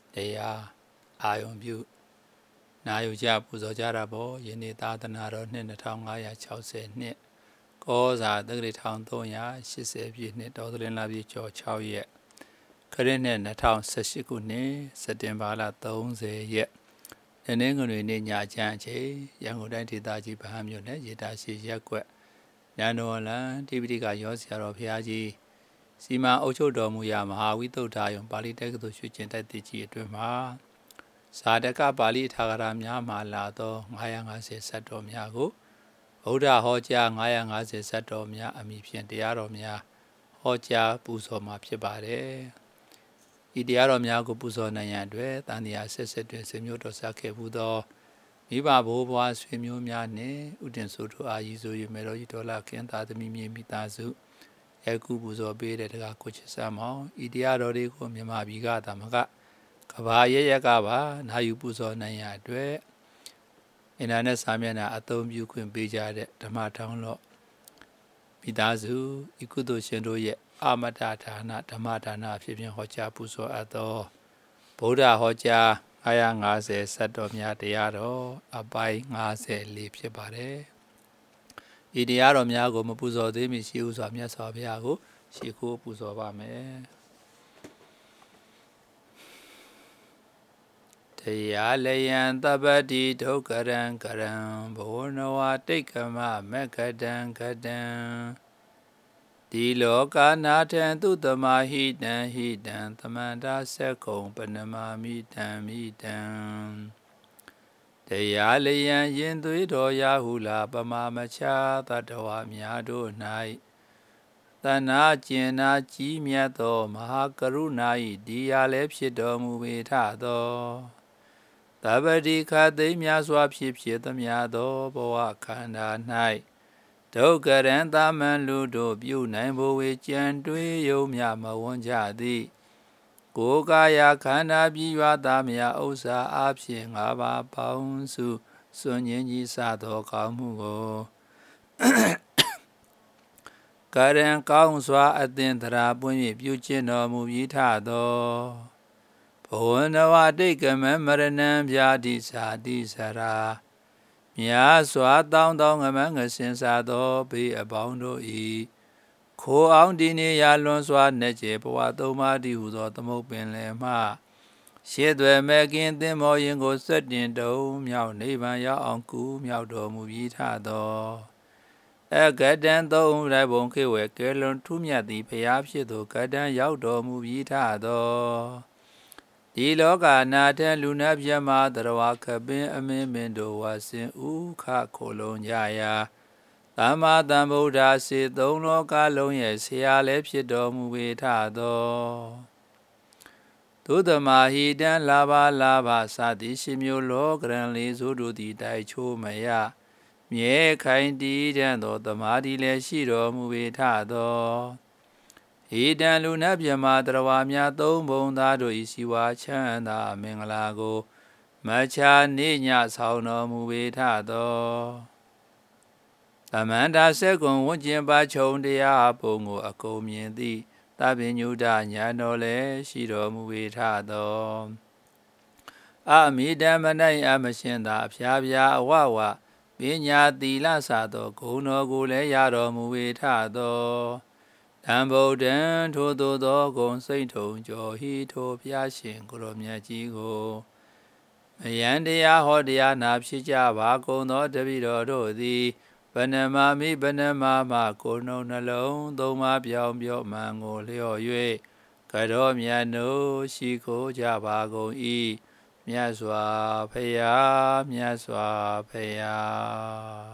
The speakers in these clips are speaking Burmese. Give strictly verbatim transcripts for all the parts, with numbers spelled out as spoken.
တရားအာယုံပြုနာယူကြပူဇော်ကြတာပေါ့ယနေ့သာသနာတော်နှစ်နှစ်ငါးရာ၆၀နှစ်ကောဇာတက္ကရာတစ်သုံးရာရှစ်ဆယ်ပြည့်နှစ်တော်သလင်းလပြည့်ကျော်၆ရက်ခရစ်နှစ်၂၀၁၈ခုနှစ်စက်တင်ဘာလ၃၀ရက်တနင်္ဂနွေနေ့ညချမ်းအချိန်ရန်ကုန်တိုင်းဒေသကြီးဗဟန်းမြို့နယ်ရေတာရှိရက်ကွက်ညံတော်လန်တိပိဋကရောဆရာတော်ဘုရားကြီးစီမံအုပ်ချုပ်တော်မူရာမဟာဝိသုဒ္ဓယုံပါဠိတက္ကသိုလ်ရွှေကျင်တိုက်တိကြီးအတွင်မှာဇာတကပါဠိထာဂရများမှာလာသောငါးရာငါးဆယ်ဇတ်တော်များကိုဗုဒ္ဓဟောကြားငါးရာငါးဆယ်ဇတ်တော်များအမိဖြင့်တရားတော်များဟောကြားပူဇော်မှာဖြစ်ပါတယ်။ဤတရားတော်များကိုပူဇော်နိုင်ရန်အတွက်တန်တရားဆက်ဆက်တွင်ဆွေမျိုးတော်ဆက်ခဲ့ဘူးသောမိဘဘိုးဘွားဆွေမျိုးများနှင့်ဥတင်ဆိုတို့အာရီဆို၍မေတော်ကြီးတော်လာခင်သာသမီမြေမိသားစုယခုပူဇော်ပေးတဲ့တရားကိုချစ်စမ်းမောင်းဤတရားတော်တွေကိုမြမဘီကသမကကဘာရရကပါနာယူပူဇော်နိုင်ရအတွက်အင်တာနက်စာမျက်နှာအသုံးပြုခွင့်ပေးကြတဲ့ဓမ္မထောင်းလော့မိသားစုဤကုသိုလ်ရှင်တို့ရဲ့အာမတဒါနဓမ္မဒါနအဖြစ်ဖြင့်ဟောကြားပူဇော်အပ်သောဗုဒ္ဓဟောကြားငါးရာငါးဆယ်ဇတ်တော်များတရားတော်အပိုင်း၅၄ဖြစ်ပါတယ်။ဤတရားတော်များကိုမပူဇော်သေးမီရှိဥစွာမြတ်စွာဘုရားကိုရှေးခိုးပူဇော်ပါမယ်။တရားလယံတပ္ပတိဒုက္ခရံကရံဘောနဝတိတ်ကမမက္ခတံခတံဒီလောကနာထံသူတမဟိတံဟိတံသမန္တာသက္ကုံပနမမိတံမိတံတရားလယံရင်သွေးတော်ရာဟုလာပမာမချာတတဝများတို့၌သနာကျင်နာကြီးမြတ်သောမဟာကရုဏာ၏ဒီရာလည်းဖြစ်တော်မူပေထသောတပ္ပတိခသိမ်းများစွာဖြစ်ဖြစ်သမျှသောဘဝခန္ဓာ၌ဒုက္ခရံသမန်လူတို့ပြုနိုင်ဘဝေကြံတွေးယုံမြမဝန်းကြသည်ကိုယ်ကာယခန္ဓာပြည့်ဝသားမြဥစ္စာအဖြစ်ငါးပါးပေါင်းစုစွန့်ငင်းကြီးစသောကောင်းမှုကိုကရံကောင်းစွာအသင်္တရာပွင့်၍ပြုကျင့်တော်မူပြီးထသောဘဝနဝတိတ်ကမမရဏံဗျာတိစာတိစရာမြာစွာတောင်းတောင်းငမငစင်စားသောဘေးအပေါင်းတို့၏ခိုးအောင်ဒီနေရာလွန်စွာနှက်ကျေဘဝသုံးပါးတည်းဟူသောသမုတ်ပင်လယ်မှရှေ့သွဲမဲ့ကင်းသင်္ဘောရင်ကိုဆက်တင်တုံမြောက်နိဗ္ဗာန်ရောက်အောင်ကူမြောက်တော်မူပြီးထသောအကတံသုံးရဘုံခေဝဲကဲလွန်ထူးမြတ်သည်ဖျားဖြစ်သောကတံရောက်တော်မူပြီးထသောဒီလောကနာထလူနာပြမတရဝခပင်အမင်းမင်းတို့ဝဆင်ဥခခိုလုံးကြရာသမ္မာသမ္ဗုဒ္ဓစေသုံးလောကလုံးရဲ့ဆရာလည်းဖြစ်တော်မူပေထသောသုတမဟိတံလာဘလာဘစသည်ရှိမျိုးလောကရန်လေးစိုးတို့သည်တိုက်ချိုးမရမြဲခိုင်တည်တဲ့သောသမာဓိလည်းရှိတော်မူပေထသောဣတံလူနတ်မြမတရဝါများသုံးဘုံသားတို့၏စီဝါချမ်းသာမင်္ဂလာကိုမချာနေညဆောင်တော်မူပေထသောသမန္တာဆက်ကွန်ဝဉ္ကျင်ပါခြုံတရားပုံကိုအကုန်မြင်သည်သဗ္ဗညုတညာတော်လည်းရှိတော်မူပေထသောအမိတံမနိုင်အမရှင်သာအဖျားဖျားအဝဝပညာသီလစသောဂုဏ်တော်ကိုလည်းရတော်မူပေထသောတံဗုဒ္ဓံထိုသို့သောဂုံစိတ်ထုံကျော်ဟိထိုဘုရားရှင်ကိုရောမြတ်ကြီးကိုမယံတရားဟောတရားနာဖြစ်ကြပါကုန်သောတပိတော်တို့သည်ဗနမမိဗနမမကိုနှုံနှလုံးသုံးပါးပြောင်းပြောမှန်ကိုလျော့၍ကတော်မြတ်တို့ရှိခိုးကြပါကုန်၏မြတ်စွာဘုရားမြတ်စွာဘုရား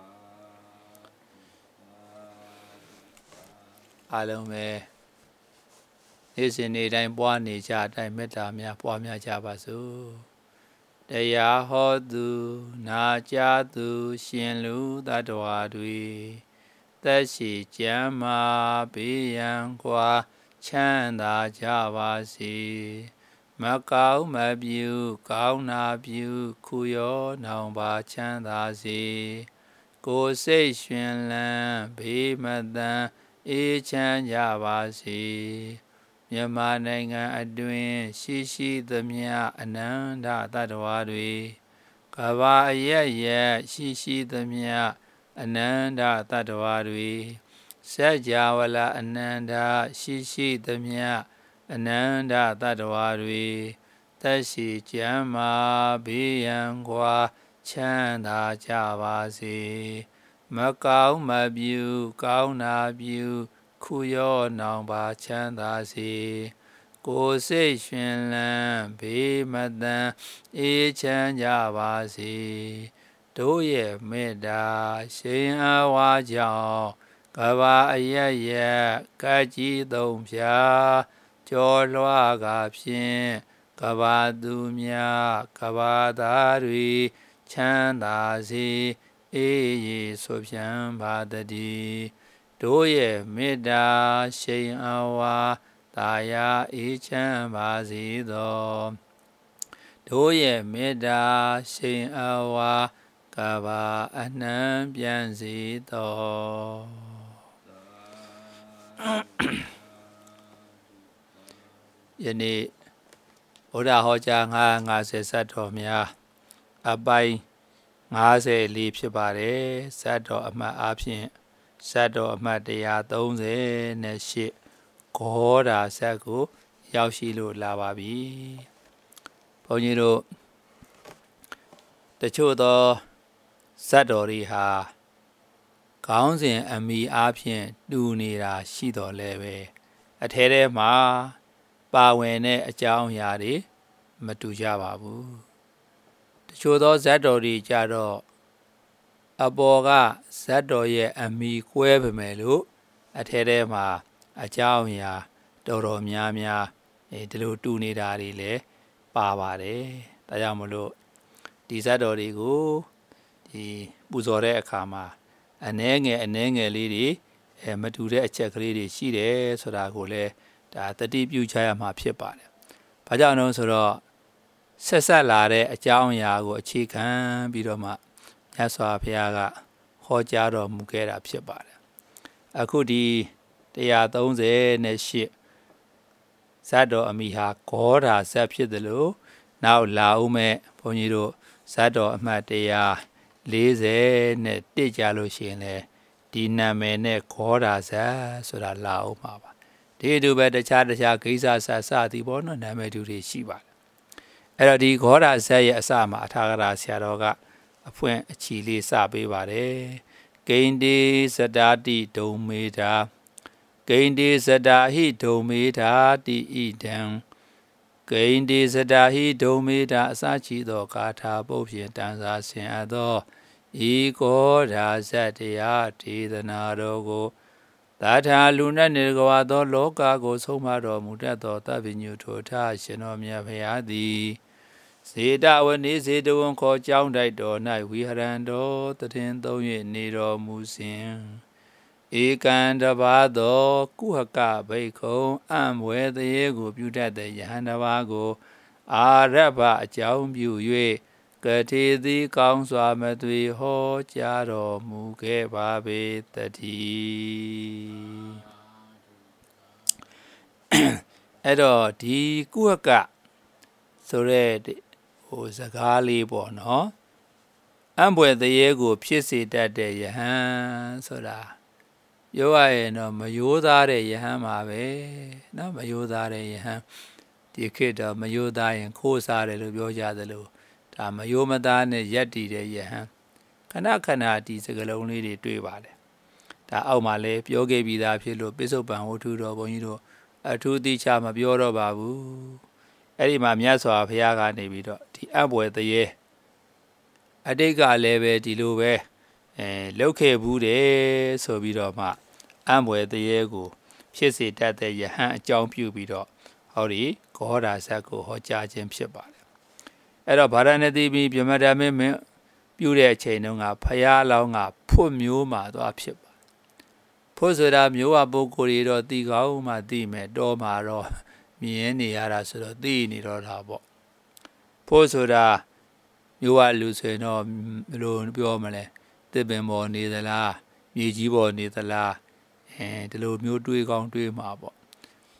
အားလုံးပဲနေ့စဉ်နေ့တိုင်းပွားနေကြအတိုင်းမေတ္တာများပွားများကြပါစို့တရားဟောသူနာကြားသူရှင်လူသတ္တဝါတွေသက်ရှိကျမ်းမာဘေးရန်ကွာချမ်းသာကြပါစေမကောင်းမပြူကောင်းနာပြူခုရောနောင်ပါချမ်းသာစေကိုယ်စိတ်ရှင်လန်းဘေးမတန်အေးချမ်းကြပါစေမြန်မာနိုင်ငံအတွင်းရှိရှိသမျှအနန္တတတ္တဝါတွေကဘာအရရက်ရှိရှိသမျှအနန္တတတ္တဝါတွေစัจ java လာအနန္တရှိရှိသမျှအနန္တတတ္တဝါတွေသက်ရှိကျမ်းမာဘေးရန်ကွာချမ်းသာကြပါစေမကောင်းမပြုကောင်းနာပြုခုရောနောင်ပါချမ်းသာစေကိုယ်စိတ်ရှင်လန်းဘေးမတန်အေးချမ်းကြပါစေတို့ရဲ့မေတ္တာရှိန်အားဝါကြောင့်ကဘာအရရကကြီးသုံးဖြာကြော်လွှားကဖြင့်ကဘာသူများကဘာသားတွေချမ်းသာစေအေးရေဆိုဖြံပါတည်းတို့ရဲ့မေတ္တာရှိန်အားဝါတာယာအေးချမ်းပါစေသောတို့ရဲ့မေတ္တာရှိန်အားဝါကဘာအနှံပြန်စေသောယနေ့ဘုရားဟောကြားငါး၅၀ဇတ်တော်များအပိုင်း၅၄ဖြစ်ပါတယ်ဇတ်တော်အမှတ်အားဖြင့်ဇတ်တော်အမှတ်one hundred thirty-eightဂေါရာဇတ်ကိုရောက်ရှိလို့လာပါပြီဘုန်းကြီးတို့တချို့သောဇတ်တော်တွေဟာခေါင်းစဉ်အမိအားဖြင့်တူနေတာရှိတော်လဲပဲအထဲထဲမှာပါဝင်တဲ့အကြောင်းအရာတွေမတူကြပါဘူးတချို့သောဇတ်တော်တွေကြတော့အပေါ်ကဇတ်တော်ရဲ့အမိကွဲပေမဲ့လို့အထဲထဲမှာအကြောင်းအရာတော်တော်များများအဲဒီလိုတူနေတာတွေလည်းပါပါတယ်ဒါကြောင့်မလို့ဒီဇတ်တော်တွေကိုဒီပူဇော်တဲ့အခါမှာအနှဲငယ်အနှဲငယ်လေးတွေအဲမတူတဲ့အချက်ကလေးတွေရှိတယ်ဆိုတာကိုလည်းဒါတတိပြုချရမှာဖြစ်ပါတယ်။ဘာကြောင့်လဲဆိုတော့ဆက်ဆက်လာတဲ့အကြောင်းအရာကိုအခြေခံပြီးတော့မှမြတ်စွာဘုရားကဟောကြားတော်မူခဲ့တာဖြစ်ပါတယ်။အခုဒီone hundred thirty-eightဇတ်တော်အမိဟာဂေါရာဇတ်ဖြစ်တယ်လို့နောက်လာဦးမဲ့ဘုန်းကြီးတို့ဇတ်တော်အမှတ်one hundred fortyကြလို့ရှိရင်လေဒီနာမည်နဲ့ဂေါရာဇတ်ဆိုတာလာဦးမှာပါဒီအတူပဲတခြားတခြားဂိဇာဆာစသည်ပေါ့နော်နာမည်တူတွေရှိပါတယ်အဲ့တော့ဒီဂေါရာဇတ်ရဲ့အစမှာအထာဂရာဆရာတော်ကအဖွင့်အချီလေးစပေးပါတယ်ဂိန္ဒီဇတာတိဒုံမေတာဂိန္ဒီဇတာဟိဒုံမေတာတိဣဒံဂိန္ဒီဇတာဟိဒုံမေတာအစချီသောဂါထာပုတ်ဖြင့်တန်စာဆင်အပ်သောဤဂေါရာဇတ်တရားဒေသနာတော်ကိုသာထာလူနဲ့နေကဝါသောလောကကိုဆုံးမတော်မူတတ်သောသဗ္ဗညုထိုထရှင်တော်မြတ်ဖရာသည်စေတဝနေစေတဝန်ခေါ်ကြောင်းတိုက်တော်၌ဝိဟရံတော်တည်င်းသုံး၍နေတော်မူစဉ်ဧကံတပါသောကုဟကဘိက္ခုံအံ့ဘွယ်တရေကိုပြုတတ်တဲ့ယဟန်တစ်ပါးကိုအာရဗအကြောင်းပြု၍ကတိသည်ကောင်းစွာမသွေဟောကြားတော်မူခဲ့ပါပေတည်းအဲ့တော့ဒီကုဟကဆိုတဲ့ဟိုစကားလေးပေါ့နော်အံ့ဘွယ်တရေကိုဖြစ်စေတတ်တဲ့ယဟန်ဆိုတာပြောရရင်တော့မယိုးသားတဲ့ယဟန်ပါပဲเนาะမယိုးသားတဲ့ယဟန်ဒီခေတ်တော့မယိုးသားရင်ခိုးစားတယ်လို့ပြောကြသလိုဒါမယိုးမသားနဲ့ရက်တည်တဲ့ယဟန်ခဏခဏဒီစကလုံးလေးတွေတွေ့ပါတယ်ဒါအောက်မှာလည်းပြောခဲ့ပြီးသားဖြစ်လို့ပိဿုပန်ဝတ္ထုတော်ဘုန်းကြီးတို့အထူးသိချမပြောတော့ပါဘူးအဲ့ဒီမှာမြတ်စွာဘုရားကနေပြီးတော့ဒီအံ့ဘွယ်တရေအတိတ်ကလည်းပဲဒီလိုပဲအဲလောက်ခဲ့ဘူးတယ်ဆိုပြီးတော့မှအံ့ဘွယ်တရေကိုဖြစ်စေတတ်တဲ့ယဟန်အကြောင်းပြုပြီးတော့ဟောဒီဂေါရာဇတ်ကိုဟောကြားခြင်းဖြစ်ပါတယ်အဲ့တော့ဗာရာဏသီပြည်ပြမတမင်းမင်းပြုတဲ့အချိန်တုန်းကဖယားလောင်းကဖွတ်မျိုးမှာသွားဖြစ်ပါဖွတ်ဆိုတာမျိုးဝပုဂ္ဂိုလ်တွေတော့သိကောင်းမှသိမယ်တော့မှာတော့မြင်နေရတာဆိုတော့သိနေတော့တာပေါ့ဖွတ်ဆိုတာမျိုးဝလူဆိုရင်တော့ဘယ်လိုပြောမလဲတစ်ပင်ပေါ်နေသလားမြေကြီးပေါ်နေသလားအဲဒီလိုမျိုးတွေးကောင်းတွေးမှာပေါ့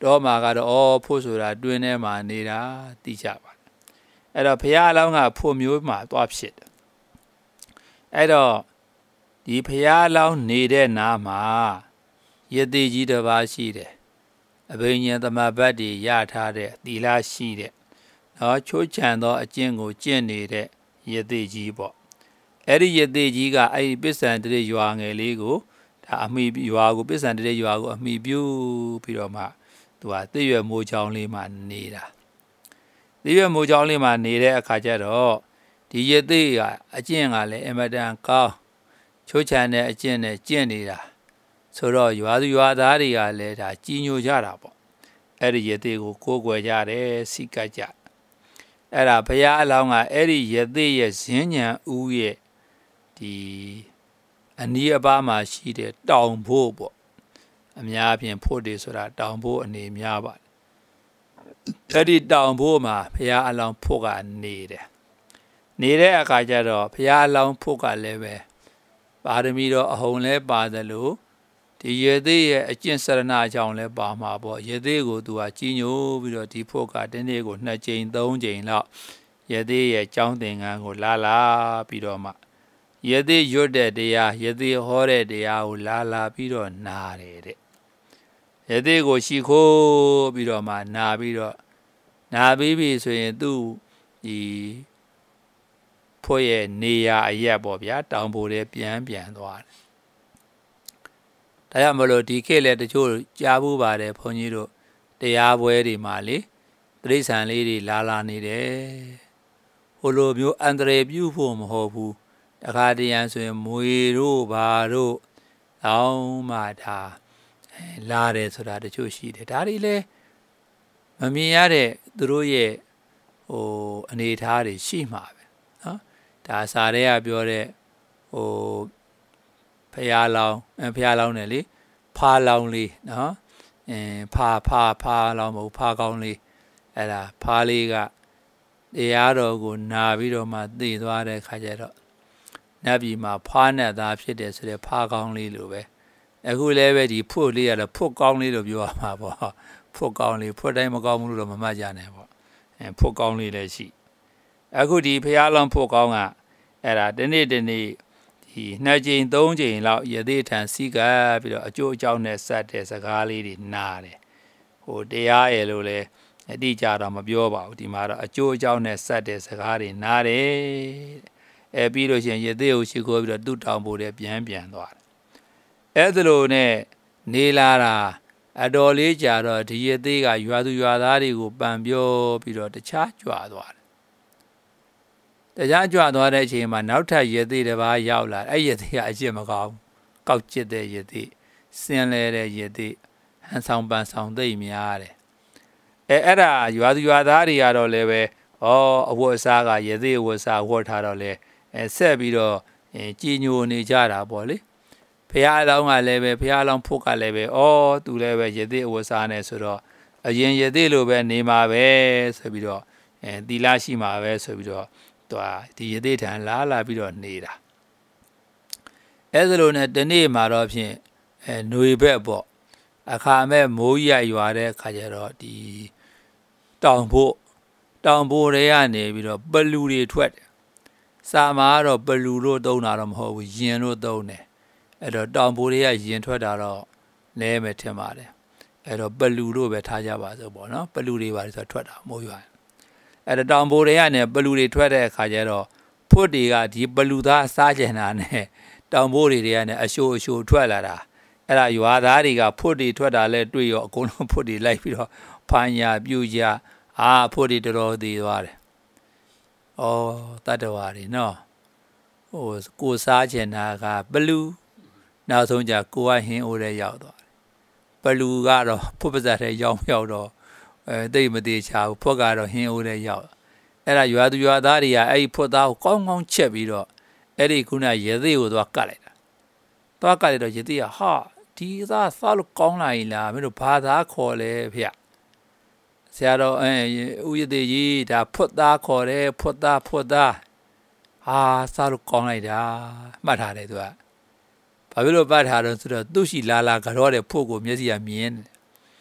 တော့မှာကတော့ဖို့ဆိုတာတွင်းထဲမှာနေတာသိကြပါအဲ့တော့ဘုရားအလောင်းကဖို့မျိုးမှာသွားဖြစ်တယ်အဲ့တော့ဒီဘုရားအလောင်းနေတဲ့နားမှာယသိကြီးတစ်ပါးရှိတယ်အဘိညာဉ်သမဘတ်တွေရထားတဲ့သီလရှိတဲ့နော်ချိုးချံသောအကျင့်ကိုကျင့်နေတဲ့ယသိကြီးပေါ့အဲ့ဒီယသိကြီးကအဲ့ဒီပစ္စံတရေရွာငယ်လေးကိုဒါအမိရွာကိုပစ္စံတရေရွာကိုအမိပြုပြီးတော့မှသူကသိရွယ်မိုးချောင်းလေးမှာနေတာသိရွယ်မိုးချောင်းလေးမှာနေတဲ့အခါကျတော့ဒီယသိကအကျင့်ကလည်းအမတန်ကောင်းချိုးချံတဲ့အကျင့်နဲ့ကျင့်နေတာဆိုတော့ရွာသူရွာသားတွေကလည်းဒါကြီးညိုကြတာပေါ့အဲ့ဒီယသိကိုကိုးကွယ်ကြတယ်စိတ်ကကြအဲ့ဒါဘုရားအလောင်းကအဲ့ဒီယသိရဲ့ဇင်းညံဦးရဲ့ဒီအနီးအပါးမှာရှိတဲ့တောင်ဖို့ပေါ့အများအပြားဖို့တွေဆိုတာတောင်ဖို့အနေများပါတယ်အဲ့ဒီတောင်ဖို့မှာဘုရားအလောင်းဖို့ကနေတယ်နေတဲ့အခါကျတော့ဘုရားအလောင်းဖို့ကလည်းပဲပါရမီတော့အဟုန်လဲပါတယ်လို့ဒီယသိရဲ့အကျင့်စရဏအကြောင်းလဲပါမှာပေါ့ယသိကိုသူကကြီးညိုပြီးတော့ဒီဖို့ကတနေ့ကိုနှစ်ကြိမ်သုံးကြိမ်လောက်ယသိရဲ့ကျောင်းသင်္ကန်းကိုလာလာပြီးတော့မှယသိရွတ်တဲ့တရားယသိဟောတဲ့တရားကိုလာလာပြီးတော့နာတယ်တဲ့ယသိကိုရှိခိုးပြီးတော့မှနာပြီးတော့နာပြီးပြီဆိုရင်သူဒီဖို့ရဲ့နေရာအရက်ပေါ့ဗျာတောင်ပေါ်တဲ့ပြန်ပြန်သွားတယ်ဒါကြောင့်မလို့ဒီခေတ်လည်းတချို့ကြားဘူးပါတယ်ဘုန်းကြီးတို့တရားပွဲတွေမှာလေတိရစ္ဆာန်လေးတွေလာလာနေတယ်ဟိုလိုမျိုးအန္တရာယ်ပြုဖို့မဟုတ်ဘူးတခါတရံဆိုရင်မွေတို့ဘာတို့တောင်းမှဒါလာတယ်ဆိုတာတချို့ရှိတယ်ဒါတွေလည်းမမြင်ရတဲ့သူတို့ရဲ့ဟိုအနေအထားတွေရှိမှာပဲနော်ဒါစာတွေကပြောတဲ့ဟိုဖျားလောင်းဖျားလောင်းတယ်လေဖားလောင်းလေးနော်အင်းဖားဖားဖားလောင်းမဟုတ်ဖားကောင်းလေးအဲ့ဒါဖားလေးကတရားတော်ကိုနာပြီးတော့မှသိသွားတဲ့ခါကျတော့နတ်ပြည်မှာဖားနဲ့သားဖြစ်တယ်ဆိုတဲ့ဖားကောင်းလေးလိုပဲအခုလည်းပဲဒီဖွတ်လေးကတော့ဖွတ်ကောင်းလေးလို့ပြောရမှာပေါ့ဖွတ်ကောင်းလေးဖွတ်တိုင်းမကောင်းဘူးလို့တော့မမှတ်ကြနဲ့ပေါ့အဲဖွတ်ကောင်းလေးလည်းရှိအခုဒီဖျားလောင်းဖွတ်ကောင်းကအဲ့ဒါဒီနေ့ဒီနေ့ဒီနှစ်ကြိမ်သုံးကြိမ်လောက်ယသိထံစီကပြီးတော့အကျိုးအကြောင်းနဲ့စတဲ့စကားလေးတွေနားတယ်ဟိုတရားရယ်လို့လည်းအတိအကျတော့မပြောပါဘူးဒီမှာတော့အကျိုးအကြောင်းနဲ့စတဲ့စကားတွေနားတယ်အဲပြီးလို့ရှိရင်ယသိကိုရှိခိုးပြီးတော့သူ့တောင်ပေါ်တဲ့ပြန်ပြန်သွားတယ်အဲ့ဒါလိုနဲ့နေလာတာအတော်လေးကြာတော့ဒီယသိကရွာသူရွာသားတွေကိုပံပြောပြီးတော့တခြားကြွသွားတယ်တရားကြွသွားတဲ့အချိန်မှာနောက်ထပ်ယသိတစ်ပါးရောက်လာအဲ့ယသိကအကျင့်မကောင်းကောက်ကျစ်တဲ့ယသိစင်လဲတဲ့ယသိဟန်ဆောင်ပန်ဆောင်သိမ့်များတယ်အဲအဲ့ဒါရွာသူရွာသားတွေကတော့လည်းပဲဩအဝတ်အစားကယသိအဝတ်အစားဝတ်ထားတော့လေအဲဆက်ပြီးတော့ကြည်ညိုနေကြတာပေါ့လေဖះအလောင်းကလည်းပဲဖះအလောင်းဖို့ကလည်းပဲဩသူလည်းပဲယသိအဝတ်အစားနဲ့ဆိုတော့အရင်ယသိလိုပဲနေမှာပဲဆိုပြီးတော့အဲသီလရှိမှာပဲဆိုပြီးတော့သူဒီယသိထံလာလာပြီးတော့နေတာအဲ့ဒါလိုနဲ့ဒီနေ့မှာတော့ဖြင့်အဲຫນွေဘက်ပေါ့အခါမဲ့မိုးရိုက်ရွာတဲ့ခါကျတော့ဒီတောင်ဖို့တောင်ဖို့တွေကနေပြီးတော့ပလူတွေထွက်တယ်စာမှာတော့ပလူတို့သုံးတာတော့မဟုတ်ဘူးရင်တို့သုံးတယ်အဲ့တော့တောင်ဖို့တွေကရင်ထွက်တာတော့လဲမယ်ထင်ပါတယ်အဲ့တော့ပလူတို့ပဲထားကြပါစို့ပေါ့နော်ပလူတွေပါဆိုထွက်တာမိုးရွာအဲ့တော့တောင်ပေါ်တွေကနေပလူတွေထွက်တဲ့အခါကျတော့ဖွတ်တွေကဒီပလူသားစားကျင်တာနဲ့တောင်ပေါ်တွေတွေကနေအရှိုးအရှိုးထွက်လာတာအဲ့ဒါရွာသားတွေကဖွတ်တွေထွက်တာလဲတွေ့ရောအကုန်လုံးဖွတ်တွေလိုက်ပြီးတော့ဖမ်းရပြုတ်ကြအာဖွတ်တွေတော်တော်သေးသွားတယ်။အော်တတ္တဝါတွေနော်ဟိုကိုစားကျင်တာကပလူနောက်ဆုံးကြကိုကဟင်းအိုးတဲ့ရောက်သွားတယ်။ပလူကတော့ဖွတ်ပါးစပ်ထဲရောက်ရောက်တော့အဲတိတ်မသေးချာဘူးဖွက်ကတော့ဟင်းအိုးတဲ့ရောက်အဲ့ဒါရွာသူရွာသားတွေကအဲ့ဒီဖွက်သားကိုကောင်းကောင်းချက်ပြီးတော့အဲ့ဒီခုနရသေးကိုသွားကတ်လိုက်တာသွားကတ်လိုက်တော့ရသေးကဟာဒီသားစားလို့ကောင်းလာရင်လားမင်းတို့ဘာသာခေါ်လဲဖေဆရာတော်အဲဦးရသေးကြီးဒါဖွက်သားခေါ်တယ်ဖွက်သားဖွက်သားဟာစားလို့ကောင်းလိုက်တာမှတ်ထားတယ်သူကဘာဖြစ်လို့ပတ်ထားတော့ဆိုတော့သူ့ရှိလာလာကြောတဲ့ဖွက်ကိုမျက်စိကမြင်တယ်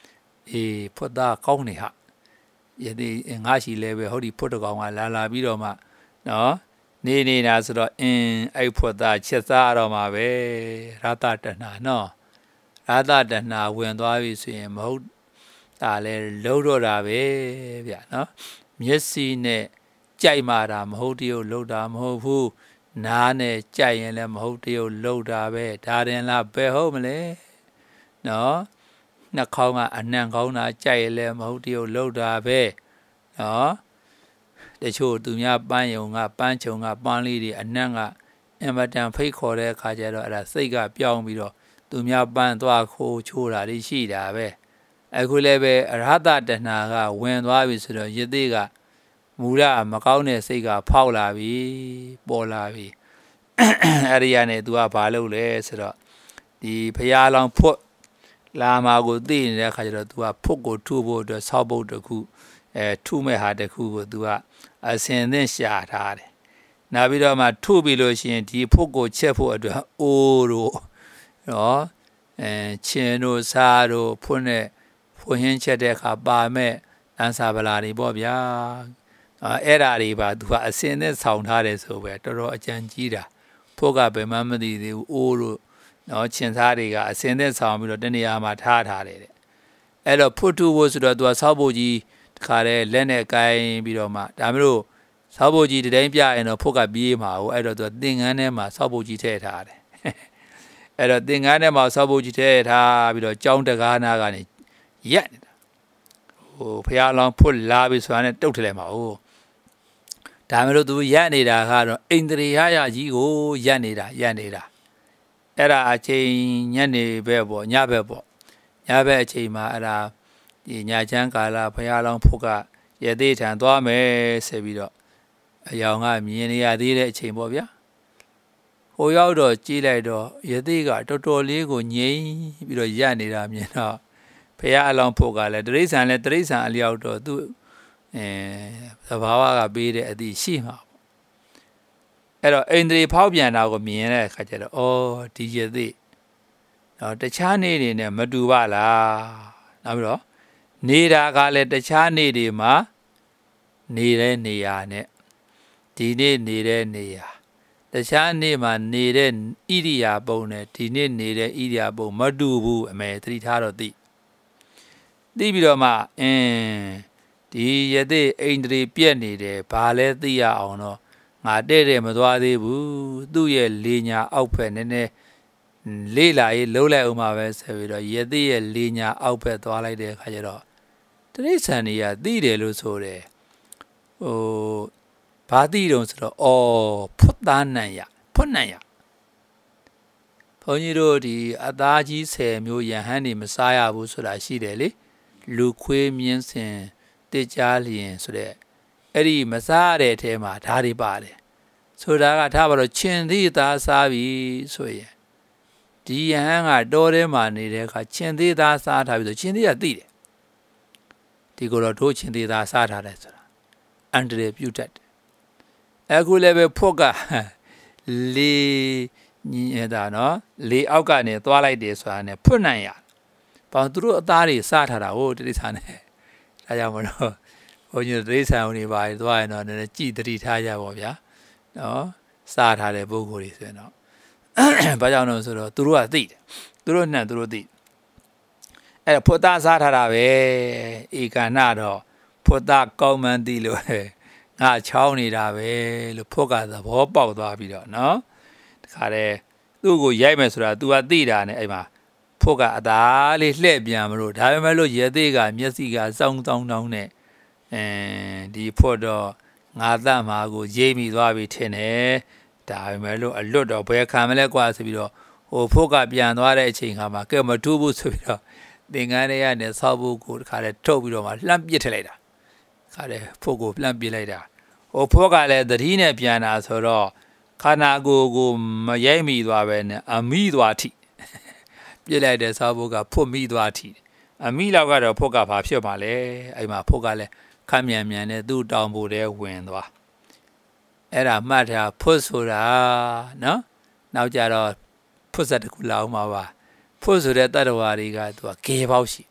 အေးဖွတ်သားကောင်းနေဟာယသိငါရှိလဲပဲဟောဒီဖွတ်တကောင်ကလာလာပြီးတော့မှနော်နေနေတာဆိုတော့အင်းအဲ့ဖွတ်သားချက်စားတော့မှာပဲရတတဏနော်ရတတဏဝင်သွားပြီဆိုရင်မဟုတ်ဒါလဲလုံးတော့တာပဲဗျနော်မျက်စိနဲ့ကြိုက်မှတာမဟုတ်တရုပ်လှုပ်တာမဟုတ်ဘူးနားနဲ့ကြိုက်ရင်လည်းမဟုတ်တရုပ်လှုပ်တာပဲဒါရင်လားဘယ်ဟုတ်မလဲနော်နှာခေါင်းကအနံ့ကောင်းတာကြိုက်ရင်လည်းမဟုတ်တရုပ်လှုပ်တာပဲနော်တချို့သူများပန်းယုံကပန်းချုံကပန်းလေးတွေအနံ့ကအင်မတန်ဖိတ်ခေါ်တဲ့အခါကျတော့အဲ့ဒါစိတ်ကပြောင်းပြီးတော့သူများပန်းသွားခိုးချိုးတာတွေရှိတာပဲအခုလည်းပဲအရဟတတဏှာကဝင်သွားပြီဆိုတော့ယသိကမူလမကောင်းတဲ့စိတ်ကဖောက်လာပြီပေါ်လာပြီအဲ့ဒီကနေ तू ကဘာလုပ်လဲဆိုတော့ဒီဖျားလောင်ဖွတ်လာမာကိုသိနေတဲ့အခါကျတော့ तू ကဖွတ်ကိုထုဖို့အတွက်ဆောက်ဖို့တခုအဲထုမဲ့ဟာတခုကို तू ကအစင်သင့်ရှာထားတယ်နောက်ပြီးတော့မှထုပြီးလို့ရှိရင်ဒီဖွတ်ကိုချက်ဖို့အတွက်အိုးတို့နော်အဲချင်းတို့စားတို့ဖွတ်နဲ့ဖွတ်ဟင်းချက်တဲ့အခါပါမဲ့လန်းစာပလာတွေပေါ့ဗျာအဲ့ဓာတွေပါသူကအစင်နဲ့ဆောင်းထားတယ်ဆိုပဲတော်တော်အကြံကြီးတာဖို့ကဘယ်မှမသိသေးဘူးအိုးတို့နော်ချင်းစားတွေကအစင်နဲ့ဆောင်းပြီးတော့တနေရာမှာထားထားတယ်တဲ့အဲ့တော့ဖွတ်ထုဖို့ဆိုတော့သူကဆောက်ဖို့ကြီးတခါတည်းလက်နဲ့ကိုင်းပြီးတော့မှဒါမျိုးလို့ဆောက်ဖို့ကြီးတိုင်းပြရင်တော့ဖို့ကပြေးမှာဟိုအဲ့တော့သူကသင်္ကန်းထဲမှာဆောက်ဖို့ကြီးထည့်ထားတယ်အဲ့တော့သင်္ကန်းထဲမှာဆောက်ဖို့ကြီးထည့်ထားပြီးတော့ကြောင်းတကားနာကနေရက်နေတာဟိုဖះလောင်ဖွတ်လာပြီဆိုတာနဲ့တုတ်ထလဲမှာဟိုဒါမျိုးလို့သူရက်နေတာကတော့အိန္ဒြေယရကြီးကိုရက်နေတာရက်နေတာအဲ့ဒါအချိန်ညနေဘက်ပေါ့ညဘက်ပေါ့ညဘက်အချိန်မှာအဲ့ဒါဒီညချမ်းကာလဖះလောင်ဖွတ်ကရသေးထံသွားမယ်ဆိုပြီးတော့အယောင်ကမြင်နေရသေးတဲ့အချိန်ပေါ့ဗျာဟိုရောက်တော့ကြည့်လိုက်တော့ရသေးကတော်တော်လေးကိုငြိမ်ပြီးတော့ရက်နေတာမြင်တော့ဖះအလောင်းဖို့ကလည်းတရိษံလည်းတရိษံအလျောက်တော့သူအဲသဘာဝကပေးတဲ့အသည့်ရှိမှာပေါ့အဲ့တော့အိန္ဒြေဖောက်ပြန်တာကိုမြင်တဲ့အခါကျတော့ဩဒီရသေးတော့တခြားနေ့တွေနဲ့မတူပါလားနောက်ပြီးတော့နေတာကလည်းတခြားနေ့တွေမှာနေတဲ့နေရာနဲ့ဒီနေ့နေတဲ့နေရာတခြားနေ့မှာနေတဲ့ဣရိယာပုံနဲ့ဒီနေ့နေတဲ့ဣရိယာပုံမတူဘူးအမေသတိထားတော့သိသိပြီးတော့မှအင်းဒီယသိအိန္ဒြေပြက်နေတယ်ဘာလဲသိရအောင်တော့ငါတဲ့တဲ့မသွားသေးဘူးသူ့ရဲ့လေညာအောက်ဖက်နည်းနည်းလေးလာရေးလုံးလိုက်အောင်ပါပဲဆိုပြီးတော့ယသိရဲ့လေညာအောက်ဖက်သွားလိုက်တဲ့အခါကျတော့တရိษံတွေကသိတယ်လို့ဆိုတယ်ဟိုဘာသိတုံးဆိုတော့အော်ဖွတ်သားနံရဖွတ်နံရဘုန်းကြီးတို့ဒီအသားကြီးဆယ်မျိုးယဟန်နေမစားရဘူးဆိုတာရှိတယ်လေလူခွေးမြင်းစင်တစ်ကြားလျင်ဆိုတဲ့အဲ့ဒီမစားရတဲ့အထဲမှာဓာတ်တွေပါတယ်ဆိုတာကထားပါတော့ချင်းသီးသားစားပြီဆိုရင်ဒီယဟန်ကတောထဲမှာနေတဲ့အခါချင်းသီးသားစားထားပြီဆိုချင်းသီးကသိတယ်ဒီကိုတော့တို့ချင်းသီးသားစားထားတယ်ဆိုတာအန္တရာယ်ပြုတတ်တယ်အခုလည်းပဲဖွတ်ကလေညင်တာနော်လေအောက်ကနေသွားလိုက်တယ်ဆိုတာနဲ့ဖွတ်နိုင်ရဘာသူတို့အသားတွေစားထားတာဟိုတိရိစ္ဆာန်နဲ့ဒါကြောင့်မလို့ဘုန်းကြီးတိရိစ္ဆာန်တွေပါသွားရင်တော့နည်းနည်းကြည်တတိထားကြပါဗျာနော်စားထားတဲ့ပုဂ္ဂိုလ်တွေဆိုရင်တော့ဘာကြောင့်လဲဆိုတော့သူတို့ကသိတယ်သူတို့နဲ့သူတို့သိအဲ့ဖွတ်သားစားထားတာပဲဧကနာတော့ဖွတ်သားကောင်းမှန်းသိလို့ငါချောင်းနေတာပဲလို့ဖွတ်ကသဘောပေါက်သွားပြီးတော့နော်တခါတည်းသူ့ကိုရိုက်မယ်ဆိုတာ तू ကသိတာနဲ့အဲ့မှာဖို့ကအသားလေးလှည့်ပြန်မလို့ဒါပေမဲ့လို့ရသေးကမျက်စိကစောင်းစောင်းတောင်းနဲ့အဲဒီဖို့တော့ငါသတ်မှာကိုရေးမိသွားပြီထင်တယ်ဒါပေမဲ့လို့အလွတ်တော့ဘယ်ခံမလဲကွာဆိုပြီးတော့ဟိုဖို့ကပြန်သွားတဲ့အချိန်ခါမှာကဲမထူးဘူးဆိုပြီးတော့သင်္ကန်းတွေကနဲ့ဆောက်ဖို့ကိုတခါတည်းထုတ်ပြီးတော့မှလှမ်းပစ်ထလိုက်တာခါတည်းဖို့ကိုလှမ်းပစ်လိုက်တာဟိုဖို့ကလည်းသတိနဲ့ပြန်တာဆိုတော့ခန္ဓာကိုယ်ကိုမရိုက်မိသွားပဲနဲ့အမိသွားထိပြစ်လိုက်တဲ့ဆောက်ဖို့ကဖွတ်မိသွားထိအမိလောက်ကတော့ဖွတ်ကဘာဖြစ်ပါလဲအဲ့မှာဖွတ်ကလည်းခမ်းမြန်မြန်နဲ့သူ့တောင်ဖို့တဲ့ဝင်သွားအဲ့ဒါမှတ်ထားဖွတ်ဆိုတာနော်နောက်ကြတော့ဖွတ်ဆက်တစ်ခုလောက်မှာပါဖွတ်ဆိုတဲ့တတ္တဝါတွေကသူကဂေပေါက်ရှိ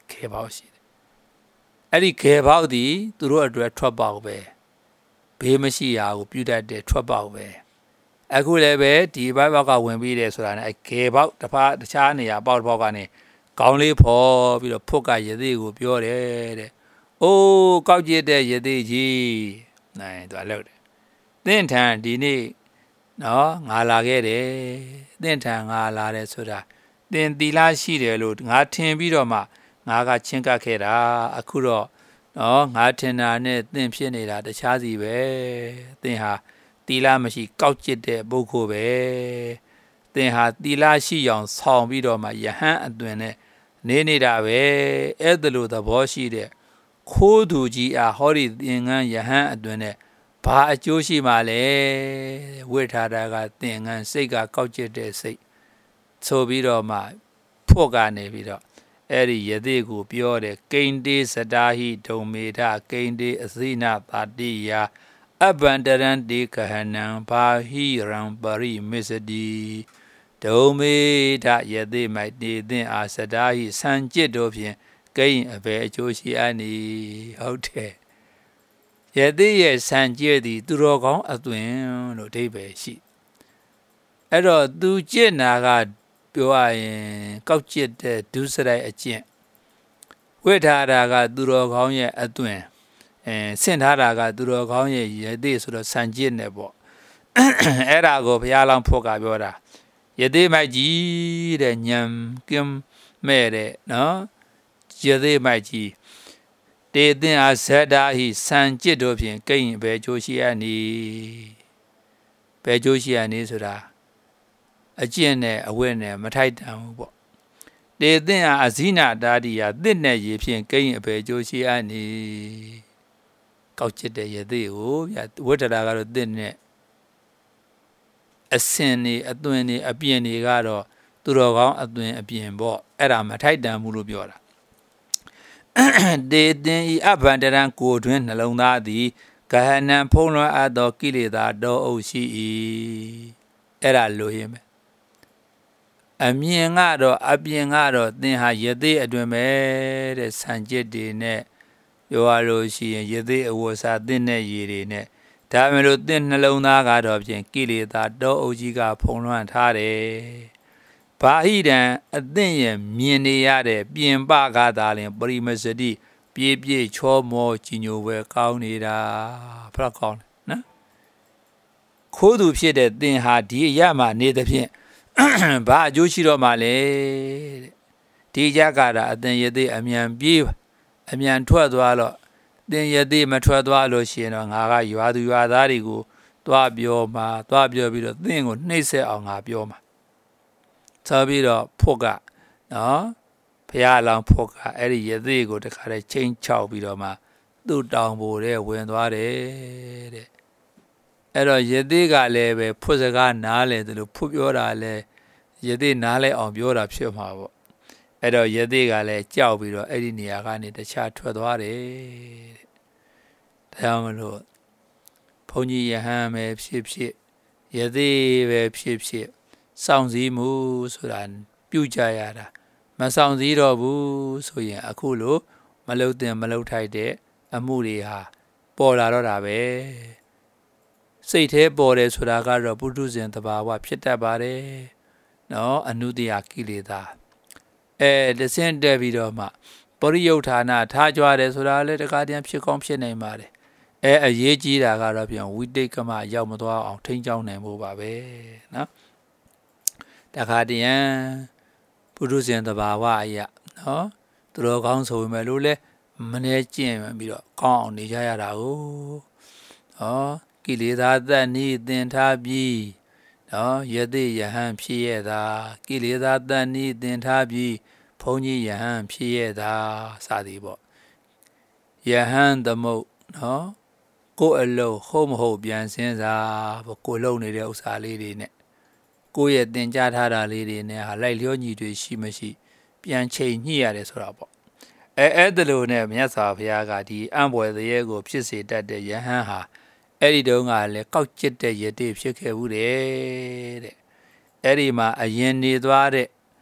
ခေပေါက်ရှိတယ်အဲ့ဒီခေပေါက်ဒီသူတို့အတွက်ထွက်ပေါက်ပဲဘေးမရှိရာကိုပြုတတ်တဲ့ထွက်ပေါက်ပဲအခုလည်းပဲဒီဘက်ဘောက်ကဝင်ပြီးတယ်ဆိုတာနဲ့ခေပေါက်တစ်ဖာတခြားနေရာပေါက်တစ်ပေါက်ကနေကောင်းလေးဖော်ပြီးတော့ဖုတ်ကရသေးကိုပြောတယ်တဲ့အိုးကောက်ကျစ်တဲ့ရသေးကြီးနိုင်သူကလောက်တယ်သင်ထန်ဒီနေ့နော်ငါလာခဲ့တယ်သင်ထန်ငါလာတယ်ဆိုတာသင်တီလာရှိတယ်လို့ငါထင်ပြီးတော့မှငါကချင်းကပ်ခဲ့တာအခုတော့နော်ငါထင်တာနဲ့သင်ဖြစ်နေတာတခြားစီပဲသင်ဟာတီလာမရှိကောက်ကျစ်တဲ့ပုဂ္ဂိုလ်ပဲသင်ဟာတီလာရှိအောင်ဆောင်ပြီးတော့မှယဟန်အသွင်နဲ့နေနေတာပဲအဲ့ဒါလိုသဘောရှိတဲ့ခိုးသူကြီးအားဟောဒီသင်္ကန်းယဟန်အသွင်နဲ့ဘာအကျိုးရှိမှလဲဝိထာတာကသင်္ကန်းစိတ်ကကောက်ကျစ်တဲ့စိတ်ဆိုပြီးတော့မှဖို့ကနေပြီးတော့အဲ့ဒီယသိကိုပြောတယ်ကိန္တေစတာဟိဒုံမေထကိန္တေအစိနပါတိယအဘန္တရံတေကဟနံဘာဟိရံပရိမစ္စတိဒုံမေထယသိမိုက်တေသင်အာစတာဟိစံจิตတို့ဖြင့်ကိန်းအဘယ်အကျိုးရှိအပ်နီဟုတ်တယ်ယသိရဲ့စံจิตသည်သူတော်ကောင်းအသွင်လို့အဓိပ္ပာယ်ရှိအဲ့တော့သူจิตနာကပြောရရင်ကောက်ကျစ်တဲ့ဒုစရိုက်အကျင့်ဝိထာတာကသူတော်ကောင်းရဲ့အသွင်အဲဆင့်ထားတာကသူတော်ကောင်းရဲ့ယသိဆိုတော့စံကျစ်နဲ့ပေါ့အဲ့ဒါကိုဘုရားလောင်းဖို့ကပြောတာယသိမိုက်ကြီးတဲ့ညံကင်းမဲ့တဲ့နော်ယသိမိုက်ကြီးတေသင်အားဇဒ္ဒဟိစံကျစ်တို့ဖြင့်ကိန်းဘယ်ကျိုးရှိရနီဘယ်ကျိုးရှိရနီဆိုတာအကျင့်နဲ့အဝတ်နဲ့မထိုက်တန်ဘူးပေါ့တေသင်အားအဇိနာတာတိယသစ်နဲ့ရေဖြင့်ကိန်းအဘယ်ကျိုးရှိအပ်နီကောက်ကျစ်တဲ့ရသေးကိုဗျာဝိတ္တရာကတော့သစ်နဲ့အစင်နေအသွင်နေအပြင်တွေကတော့သူတော်ကောင်းအသွင်အပြင်ပေါ့အဲ့ဒါမထိုက်တန်ဘူးလို့ပြောတာတေသင်ဤအဘန္တရံကိုတွင်နှလုံးသားသည်ဂဟနံဖုံးလွှမ်းအပ်သောကိလေသာတောအုပ်ရှိ၏အဲ့ဒါလိုရင်းပဲအမြင်ကတော့အပြင်ကတော့သင်ဟာယသိအတွင်ပဲတဲ့စံจิตတွေနဲ့ပြောရလို့ရှိရင်ယသိအဝစာသင်တဲ့ရည်တွေနဲ့ဒါမှမဟုတ်သင်နှလုံးသားကတော့ဖြင့်ကိလေသာတောအုပ်ကြီးကဖုံးလွှမ်းထားတယ်ဘာဟိတံအသင့်ရဲ့မြင်နေရတဲ့ပြင်ပကားသာလင်ပရိမစတိပြေးပြေးချောမောကြီးညိုပဲကောင်းနေတာဖရကောင်းတယ်နော်ခိုးသူဖြစ်တဲ့သင်ဟာဒီအရာမှာနေသဖြင့်ဘာအကျိုးရှိတော့မှလဲတဲ့ဒီကြကတာအသင်ယသိအမြန်ပြေးအမြန်ထွက်သွားတော့သင်ယသိမထွက်သွားလို့ရှိရင်တော့ငါကရွာသူရွာသားတွေကိုသွားပြောမှာသွားပြောပြီးတော့သင်ကိုနှိပ်စက်အောင်ငါပြောမှာဆိုပြီးတော့ဖို့ကနော်ဘုရားလောင်းဖို့ကအဲ့ဒီယသိကိုတခါတည်းချင်းချောက်ပြီးတော့မှသူ့တောင်ပေါ်ထဲဝင်သွားတယ်တဲ့အဲ့တော့ယသိကလည်းပဲဖွတ်စကားနားလဲတယ်လို့ဖွတ်ပြောတာလဲယသိနားလဲအောင်ပြောတာဖြစ်မှာပေါ့အဲ့တော့ယသိကလည်းကြောက်ပြီးတော့အဲ့ဒီနေရာကနေတခြားထွက်သွားတယ်တဲ့ဒါကြောင့်မလို့ဘုန်းကြီးယဟန်ပဲဖြစ်ဖြစ်ယသိပဲဖြစ်ဖြစ်စောင့်စည်းမှုဆိုတာပြုကြရတာမဆောင်စည်းတော့ဘူးဆိုရင်အခုလိုမလုတ်တင်မလုတ်ထိုက်တဲ့အမှုတွေဟာပေါ်လာတော့တာပဲစိတ်แท้ပေါ်တယ်ဆိုတာကတော့ပုထုဇဉ်တဘာဝဖြစ်တတ်ပါတယ်နော်အနုတ္တယကိလေသာအဲတဆင့်တက်ပြီးတော့မှပရိယုဌာနထားကြွားတယ်ဆိုတာလည်းတခါတည်းဖြစ်ကောင်းဖြစ်နိုင်ပါတယ်အဲအရေးကြီးတာကတော့ပြန်ဝိတိတ်ကမရောက်မသွားအောင်ထိန်းချောင်းနိုင်ဖို့ပါပဲနော်တခါတည်းပုထုဇဉ်တဘာဝအရာနော်သူတော်ကောင်းဆိုပေမဲ့လို့လဲမနေကျင့်ပြီးတော့ကောင်းအောင်နေကြရတာကိုနော်ကိလေသာတတ်နိသင်ထားပြီးနော်ယသိယဟန်ဖြစ်ရတာကိလေသာတတ်နိသင်ထားပြီးဘုန်းကြီးယဟန်ဖြစ်ရတာစသည်ပေါ့ယဟန်သမုတ်နော်ကိုယ်အလုံးဟုတ်မဟုတ်ပြန်စင်းစားပေါ့ကိုလုံနေတဲ့ဥစ္စာလေးတွေနဲ့ကိုယ့်ရဲ့သင်ကြားထားတာလေးတွေနဲ့ဟာလိုက်လျောညီတွေရှိမရှိပြန်ချိန်ညှိရတယ်ဆိုတာပေါ့အဲအဲ့ဒါလိုနဲ့မြတ်စွာဘုရားကဒီအံ့ဘွယ်သေးရဲ့ကိုဖြစ်စေတတ်တဲ့ယဟန်ဟာအဲ့ဒီတုန်းကလည်းကောက်ကျစ်တဲ့ယတိဖြစ်ခဲ့ဘူးတဲ့အဲ့ဒီမှာအရင်နေသွားတဲ့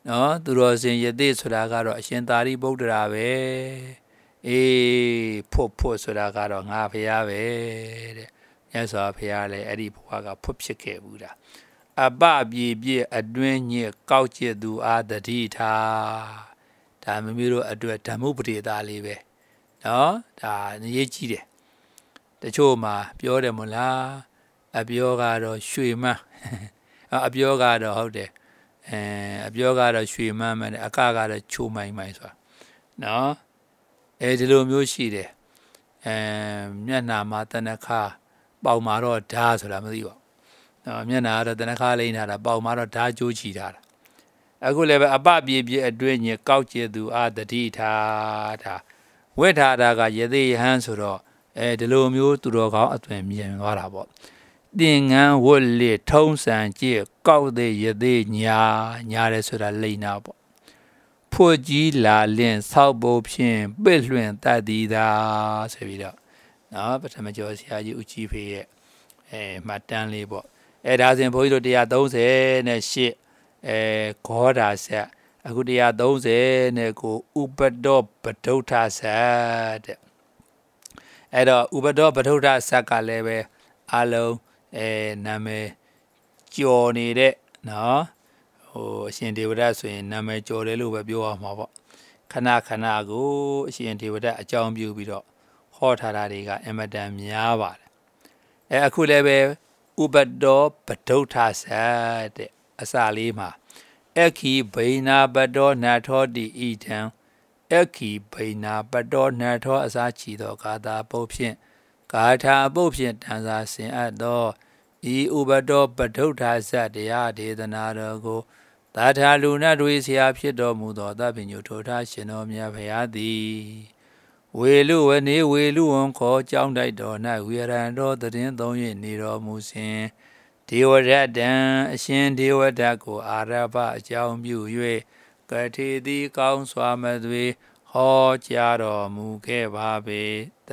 နော်သူတော်စင်ယသိဆိုတာကတော့အရှင်သာရိပုတ္တရာပဲအေးဖွတ်ဖွတ်ဆိုတာကတော့ငါဖရာပဲတဲ့မြတ်စွာဘုရားလည်းအဲ့ဒီဘဝကဖွတ်ဖြစ်ခဲ့ဘူးတာအပပြေပြည့်အတွင်းညစ်ကောက်ကျစ်သူအားတတိထားဒါမမျိုးတို့အတွက်ဓမ္မုပဒေသားလေးပဲနော်ဒါရေးကြည့်တယ်တချို့မှာပြောတယ်မလားအပြောကတော့ရွှေမန်းအပြောကတော့ဟုတ်တယ်အဲအပြောကတော့ရွှေမန်းမှန်တယ်အကကတော့ချိုမိုင်းမိုင်းဆိုတာနော်အဲဒီလိုမျိုးရှိတယ်အဲမျက်နှာမှာတဏ္ဍခါပေါင်မှာတော့ဓာဆိုတာမသိပါဘူးနော်မျက်နှာကတော့တဏ္ဍခါလိမ့်ထားတာပေါင်မှာတော့ဓာကြိုးချီထားတာအခုလည်းပဲအပပြေပြေအတွင်းညကောက်ကျသူအာတတိထားတာဝိထာတာကယသိယဟန်ဆိုတော့အဲဒီလိုမျိုးသူတော်ကောင်းအသွင်မြင်သွားတာပေါ့တင်ငန်းဝတ်လေထုံးစံကြည့်ကောက်တဲ့ယသိညာညာတယ်ဆိုတာလိမ့်နာပေါ့ဖွတ်ကြီးလာလင့်ဆောက်ဖို့ဖြင့်ပစ်လွှင့်တတ်သည်သာဆိုပြီးတော့နော်ပထမကျော်ဆရာကြီးဦးကြီးဖေးရဲ့အဲမှတ်တမ်းလေးပေါ့အဲဒါဆိုရင်ဘုန်းကြီးတို့one thirtyနဲ့eightအဲဂေါဒါဆက်အခုone thirtyနဲ့ကိုဥပဒောပဒုဋ္ဌဆက်တဲ့အဲ့တော့ဥပဒောပဒုဋ္ဌဆက်ကလည်းပဲအလုံးအဲနာမည်ကျော်နေတဲ့နော်ဟိုအရှင်ဒေဝဒတ်ဆိုရင်နာမည်ကျော်တယ်လို့ပဲပြောရမှာပေါ့ခဏခဏကိုအရှင်ဒေဝဒတ်အကြောင်းပြုပြီးတော့ဟောထားတာတွေကအမတန်များပါတယ်အဲအခုလည်းပဲဥပဒောပဒုဋ္ဌဆက်တဲ့အစလေးမှာအခီဘိနာပတောနထောတိဣထံအခီဘိနာပတောနထောအစာချီသောဂါထာပုတ်ဖြင့်ဂါထာပုတ်ဖြင့်တန်စာဆင်အပ်သောဤဥပဒောပဒုဋ္ဌဆက်တရားဒေသနာတော်ကိုသာထာလူနတ်တွေဆရာဖြစ်တော်မူသောသဗ္ဗညုထိုထာရှင်တော်မြတ်ဘုရားသည်ဝေလူဝနေဝေလူဝံခေါ်ကြောင်းတိုက်တော်၌ဝေရန်တော်တည်င်းသုံး၍နေတော်မူစဉ်ဒေဝရတံအရှင်ဒေဝဒတ်ကိုအာရဘအကြောင်းပြု၍ကထေတိကောင်းစွာမသွေဟောကြားတော်မူခဲ့ပါပေတ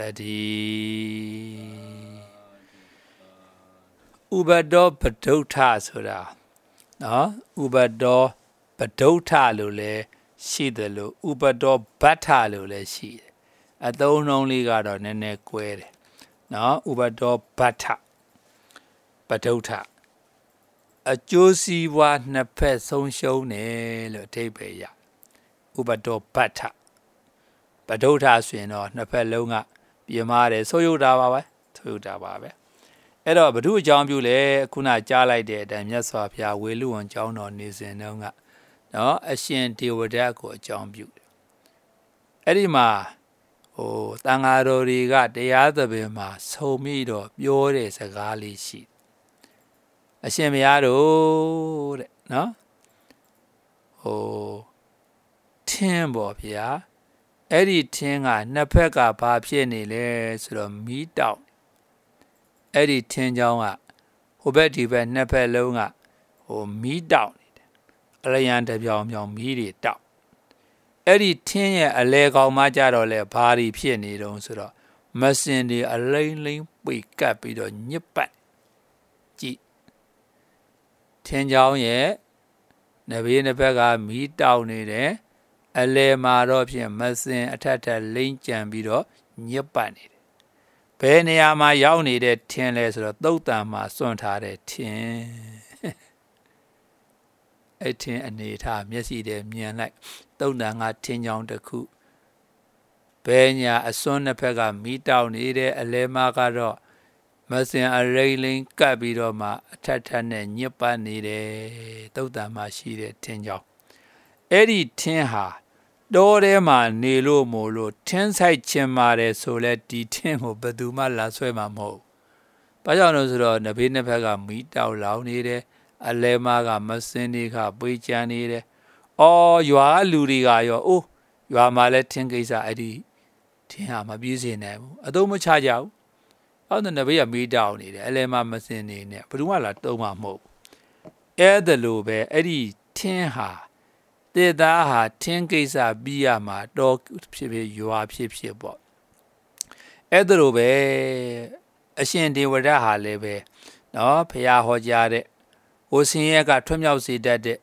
ည်းဥပဒောပဒုဋ္ဌဆိုတာနော်ဥပဒောပဒုဋ္ဌလို့လည်းရှိတယ်လို့ဥပဒောဗတ္ထလို့လည်းရှိတယ်အသုံးနှုန်းလေးကတော့နည်းနည်းကွဲတယ်နော်ဥပဒောဗတ္ထပဒုဋ္ဌအကျိုးစီးပွားနှစ်ဖက်ဆုံးရှုံးတယ်လို့အဓိပ္ပာယ်ရဥပဒောဗတ္ထပဒုဋ္ဌဆိုရင်တော့နှစ်ဖက်လုံးကပြင်းမာတယ်ဆိုးရုပ်တာပါပဲဆိုးရုပ်တာပါပဲအဲ့တော့ဘု து အကြောင်းပြုလဲခုနကြားလိုက်တဲ့အတိုင်းမြတ်စွာဘုရားဝေလူဝံကျောင်းတော်နေစဉ်တုန်းကနော်အရှင်ဒေဝဒတ်ကိုအကြောင်းပြုတယ်အဲ့ဒီမှာဟိုတန်ဃာတော်တွေကတရားသဘင်မှာဆုံပြီးတော့ပြောတဲ့စကားလေးရှိအရှင်ဘုရားတို့တဲ့နော်ဟိုထင်းပေါ့ဗျာအဲ့ဒီထင်းကနှစ်ဖက်ကဘာဖြစ်နေလဲဆိုတော့မီးတောက်အဲ့ဒီထင်းချောင်းကဟိုဘက်ဒီဘက်နှစ်ဖက်လုံးကဟိုမီးတောက်နေတယ်အလျံတပြောင်ပြောင်မီးတွေတောက်အဲ့ဒီထင်းရဲ့အလဲကောင်မှကြတော့လဲဘာတွေဖြစ်နေတုံးဆိုတော့မစင်တွေအလိမ့်လိမ့်ပိတ်ကပ်ပြီးတော့ညစ်ပတ်ကြည့်ထင်းချောင်းရဲ့နှစ်ဘေးနှစ်ဘက်ကမီးတောက်နေတယ်အလဲမှာတော့ဖြင့်မစင်အထက်ထက်လိမ့်ကြံပြီးတော့ညစ်ပတ်နေတယ်ဘယ်နေရာမှာရောက်နေတဲ့ထင်းလဲဆိုတော့သုတ်တံမှာစွန့်ထားတဲ့ထင်းအဲ့ထင်းအနေထားမျက်စိတည်းမြင်လိုက်သုတ်တံကထင်းချောင်းတစ်ခုဘယ်ညာအစွန်းနှစ်ဖက်ကမီးတောက်နေတဲ့အလဲမှာကတော့မစင်အရိလိန်ကပ်ပြီးတော့မှအထက်ထက်နဲ့ညစ်ပတ်နေတယ်သုတ်တံမှာရှိတဲ့ထင်းချောင်းအဲ့ဒီထင်းဟာတောထဲမှာနေလို့မို့လို့ထင်းဆိုင်ချင်ပါတယ်ဆိုလဲဒီထင်းကိုဘယ်သူမှလာဆွဲမှာမဟုတ်ဘာကြောင့်လဲဆိုတော့နှစ်ဘေးနှစ်ဖက်ကမီးတောက်လောင်နေတယ်အလဲမကမစင်တွေကပွေးချမ်းနေတယ်အော်ရွာလူတွေကရောအိုးရွာမှာလဲထင်းကိစ္စအဲ့ဒီထင်းဟာမပြေးစေနိုင်ဘူးအသုံးမချကြဘူးအော်နှစ်ဘေးကမီးတောက်နေတယ်အလဲမမစင်နေနဲ့ဘယ်သူမှလာတုံးမှာမဟုတ်အဲ့ဒါလိုပဲအဲ့ဒီထင်းဟာတေသားဟာထင်းကိစ္စပြီးရမှာတော့ဖြစ်ဖြစ်ရွာဖြစ်ဖြစ်ပေါ့အဲ့ဒါလိုပဲအရှင်ဒေဝဒတ်ဟာလည်းပဲနော်ဖရာဟောကြားတဲ့ဟိုဆင်းရဲကထွတ်မြောက်စေတတ်တဲ့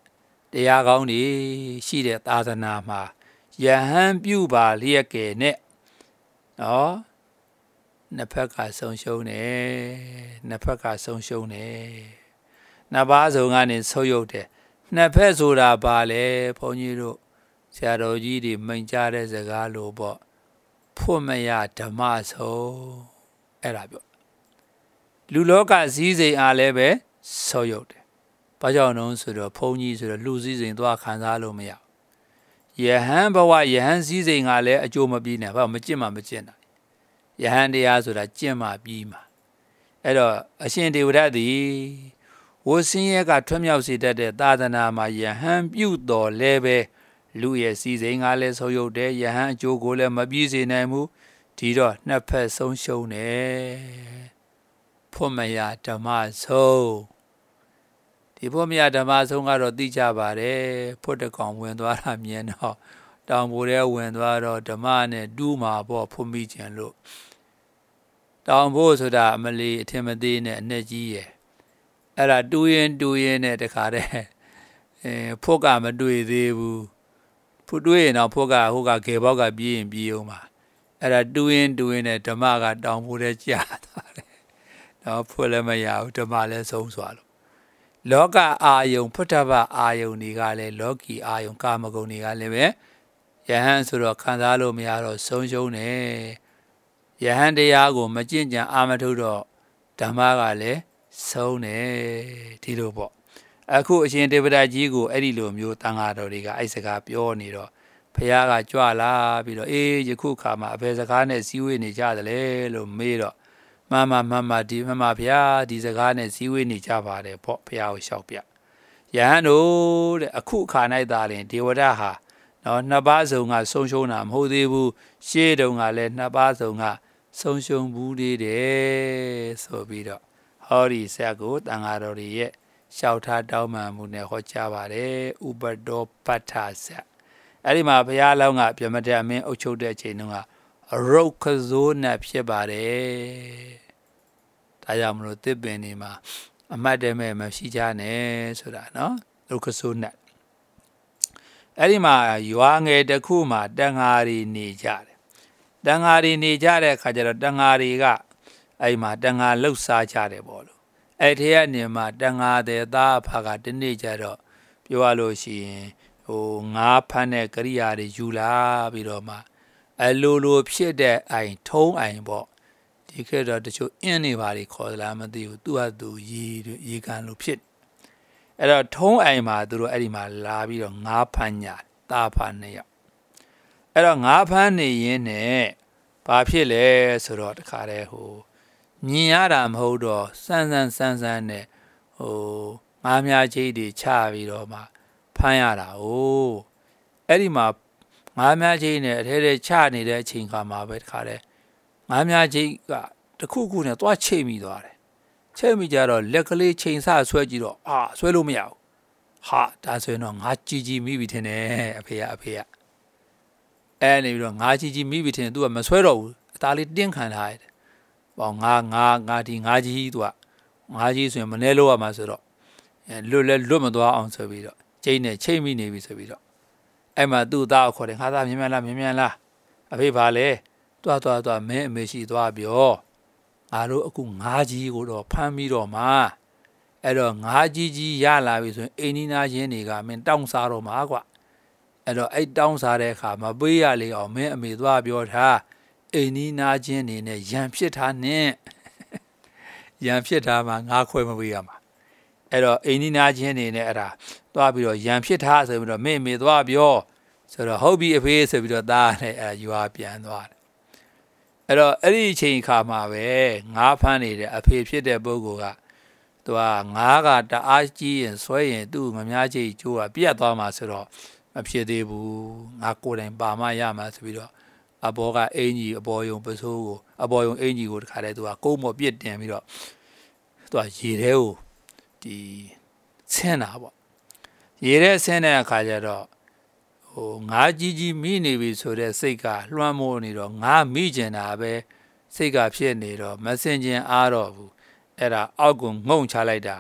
တရားကောင်းတွေရှိတဲ့သာသနာမှာယဟန်ပြုပါလျက်ကဲနဲ့နော်နှစ်ဖက်ကဆုံးရှုံးတယ်နှစ်ဖက်ကဆုံးရှုံးတယ်နှစ်ပါးစုံကနေဆုပ်ယုပ်တယ်နှစ်ဖက်ဆိုတာပါလေဘုန်းကြီးတို့ဆရာတော်ကြီးတွေမိန့်ကြားတဲ့စကားလို့ပေါ့ဖွတ်မရဓမ္မဆုံးအဲ့ဒါပြောလူလောကစည်းစိမ်အားလည်းပဲဆုပ်ယုပ်တယ်ဘာကြောင့်လဲဆိုတော့ဘုန်းကြီးဆိုတော့လူစည်းစိမ်သွားခံစားလို့မရယဟန်ဘဝယဟန်စည်းစိမ်ကလည်းအကျိုးမပြီးနဲ့ဘာမကျင့်မှမကျင့်တာယဟန်တရားဆိုတာကျင့်မှပြီးမှာအဲ့တော့အရှင်ဒေဝရတ်သည်ဝဆင်းရဲကထွတ်မြောက်စေတတ်တဲ့သာသနာမှာယဟန်ပြုတော်လဲပဲလူရဲ့စည်းစိမ်ကလည်းဆုပ်ယုပ်တယ်ယဟန်အကျိုးကိုလည်းမပြီးစေနိုင်ဘူးဒီတော့နှစ်ဖက်ဆုံးရှုံးတယ်ဖွတ်မရဓမ္မဆုံးဒီဖွတ်မရဓမ္မဆုံးကတော့သိကြပါတယ်ဖွတ်တကောင်ဝင်သွားတာမြင်တော့တောင်ပေါ်ထဲဝင်သွားတော့ဓမ္မနဲ့တူးမှာပေါ့ဖွတ်မိခြင်းလို့တောင်ဖို့ဆိုတာအမလီအထင်မသေးနဲ့အနဲ့ကြီးရယ်အဲ့ဒါတူးရင်တူးရင်နဲ့တခါတည်းအဲဖွတ်ကမတွေ့သေးဘူးဖွတ်တွေ့ရင်တော့ဖွတ်ကဟိုကခေဘောက်ကပြေးရင်ပြေးအောင်ပါအဲ့ဒါတူးရင်တူးရင်နဲ့ဓမ္မကတောင်ဖို့ထဲကြာသွားတယ်တော့ဖွတ်လည်းမရဘူးဓမ္မလည်းဆုံးသွားလို့လောကအာယုံဖုထဘအာယုံတွေကလည်းလောကီအာယုံကာမဂုဏ်တွေကလည်းပဲယဟန်ဆိုတော့ခံစားလို့မရတော့ဆုံးရှုံးတယ်ယဟန်တရားကိုမကျင့်ကြံအာမထုတ်တော့ဓမ္မကလည်းဆုံးတယ်ဒီလိုပေါ့အခုအရှင်ဒေဝဒကြီးကိုအဲ့ဒီလိုမျိုးတန်ဃာတော်တွေကအဲ့စကားပြောနေတော့ဖះကကြွလာပြီးတော့အေးယခုခါမှာအဘယ်စကားနဲ့စည်းဝေးနေကြသလဲလို့မေးတော့မမမမဒီမမဖះဒီစကားနဲ့စည်းဝေးနေကြပါတယ်ပေါ့ဖះကိုလျှောက်ပြယဟန်တို့တဲ့အခုခါ၌သာလင်ဒေဝဒဟာနော်နှစ်ပါးစုံကဆုံးရှုံးတာမဟုတ်သေးဘူးရှေးတုန်းကလည်းနှစ်ပါးစုံကဆုံးရှုံးဘူးသေးတယ်ဆိုပြီးတော့ဟောဒီဆက်ကိုတန်ဃာတော်တွေရဲ့လျှောက်ထားတောင်းပန်မှုနဲ့ဟောကြားပါတယ်ဥပတောပဋ္ဌဆက်အဲ့ဒီမှာဘုရားလောင်းကပြမတ္တမင်းအုပ်ချုပ်တဲ့အချိန်တုန်းကအရုပ်ခစိုးနဲ့ဖြစ်ပါတယ်ဒါကြောင့်မလို့တစ်ပင်နေမှာအမတ်တမဲ့မရှိကြနဲ့ဆိုတာနော်ရုပ်ခစိုးနဲ့အဲ့ဒီမှာရွာငယ်တစ်ခုမှာတန်ဃာတွေနေကြတယ်တန်ဃာတွေနေကြတဲ့အခါကျတော့တန်ဃာတွေကအဲ့မှာတန်ဃာလှုပ်ရှားကြတယ်ပေါ့လို့အဲ့ဒီကနေမှာတန်ဃာတဲ့သားအဖကဒီနေ့ကျတော့ပြောရလို့ရှိရင်ဟိုငါးဖမ်းတဲ့ကရိယာတွေယူလာပြီးတော့မှအလိုလိုဖြစ်တဲ့အိုင်ထုံးအိုင်ပေါ့ဒီခေတ်တော့တချို့အင်းနေပါလေခေါ်လာမသိဘူးသူ့ဟာသူရေရေကန်လို့ဖြစ်အဲ့တော့ထုံးအိုင်မှာသူတို့အဲ့ဒီမှာလာပြီးတော့ငါးဖမ်းညာတာဖမ်းနေရအဲ့တော့ငါးဖမ်းနေရင်းနဲ့ဘာဖြစ်လဲဆိုတော့တခါတည်းဟိုမြင်ရတာမဟုတ်တော့စမ်းစမ်းစမ်းစမ်းနဲ့ဟိုငါးများကြီးတွေချပြီးတော့မှဖမ်းရတာ哦အဲ့ဒီမှာငါးများကြီးနဲ့အထဲထဲချနေတဲ့အချိန်ခါမှာပဲတခါတည်းငါးများကြီးကတခုခုနဲ့သွားချိတ်မိသွားတယ်ချိတ်မိကြတော့လက်ကလေးချိန်ဆဆွဲကြည့်တော့အာဆွဲလို့မရဘူးဟာဒါဆိုရင်တော့ငါကြီးကြီးမိပြီထင်တယ်အဖေကအဖေကအဲနေပြီးတော့ငါကြီးကြီးမိပြီထင်တယ် तू ကမဆွဲတော့ဘူးအသားလေးတင်းခံထားရတယ်ပေါ့ငါငါငါဒီငါကြီး तू ကငါကြီးဆိုရင်မနေလို့ရမှာဆိုတော့လွတ်လဲလွတ်မသွားအောင်ဆိုပြီးတော့ကျိန်းနဲ့ချိတ်မိနေပြီဆိုပြီးတော့အဲ့မှာသူ့သားကိုခေါ်တယ်ငါသားမြင်မြန်လားမြင်မြန်လားအဖေပါလေတွားတွားတွားမင်းအမေရှိသွားပြောငါတို့အခုငါးကြီးကိုတော့ဖမ်းပြီးတော့မှအဲ့တော့ငါးကြီးကြီးရလာပြီဆိုရင်အိမ်နီးနားချင်းတွေကမင်းတောင်းစားတော့မှာကွာအဲ့တော့အဲ့တောင်းစားတဲ့အခါမပေးရလေအောင်မင်းအမေသွားပြောထားအိမ်နီးနားချင်းနေနဲ့ရံဖြစ်ထားနဲ့ရံဖြစ်ထားမှာငါခွဲမပေးရမှာအဲ့တော့အိမ်နီးနားချင်းနေနဲ့အဲ့ဒါသွားပြီးတော့ရံဖြစ်ထားဆိုပြီးတော့မင်းအမေသွားပြောဆိုတော့ဟုတ်ပြီအဖေဆိုပြီးတော့သားနဲ့အဲ့ရွာပြန်သွားတယ်အဲ့တော့အဲ့ဒီအချိန်ခါမှာပဲငါးဖမ်းနေတဲ့အဖေဖြစ်တဲ့ပုဂ္ဂိုလ်ကသူကငါးကတအားကြီးရင်ဆွဲရင်သူ့ငများကြီးကျိုးကပြတ်သွားမှာဆိုတော့မဖြစ်သေးဘူးငါကိုယ်တိုင်ပါမရမှာဆိုပြီးတော့အဘောကအင်ကြီးအပေါ်ယုံပစိုးကိုအပေါ်ယုံအင်ကြီးကိုတခါတည်းသူကကုန်းမော်ပြစ်တင်ပြီးတော့သူကရေထဲကိုဒီဆင်းတာပေါ့ရေထဲဆင်းတဲ့အခါကျတော့ဟိုငါးကြီးကြီးမိနေပြီဆိုတဲ့စိတ်ကလွှမ်းမိုးနေတော့ငါမိကျင်တာပဲစိတ်ကဖြစ်နေတော့မစင်ကျင်အားတော့ဘူးအဲ့ဒါအောက်ကိုငုံချလိုက်တာ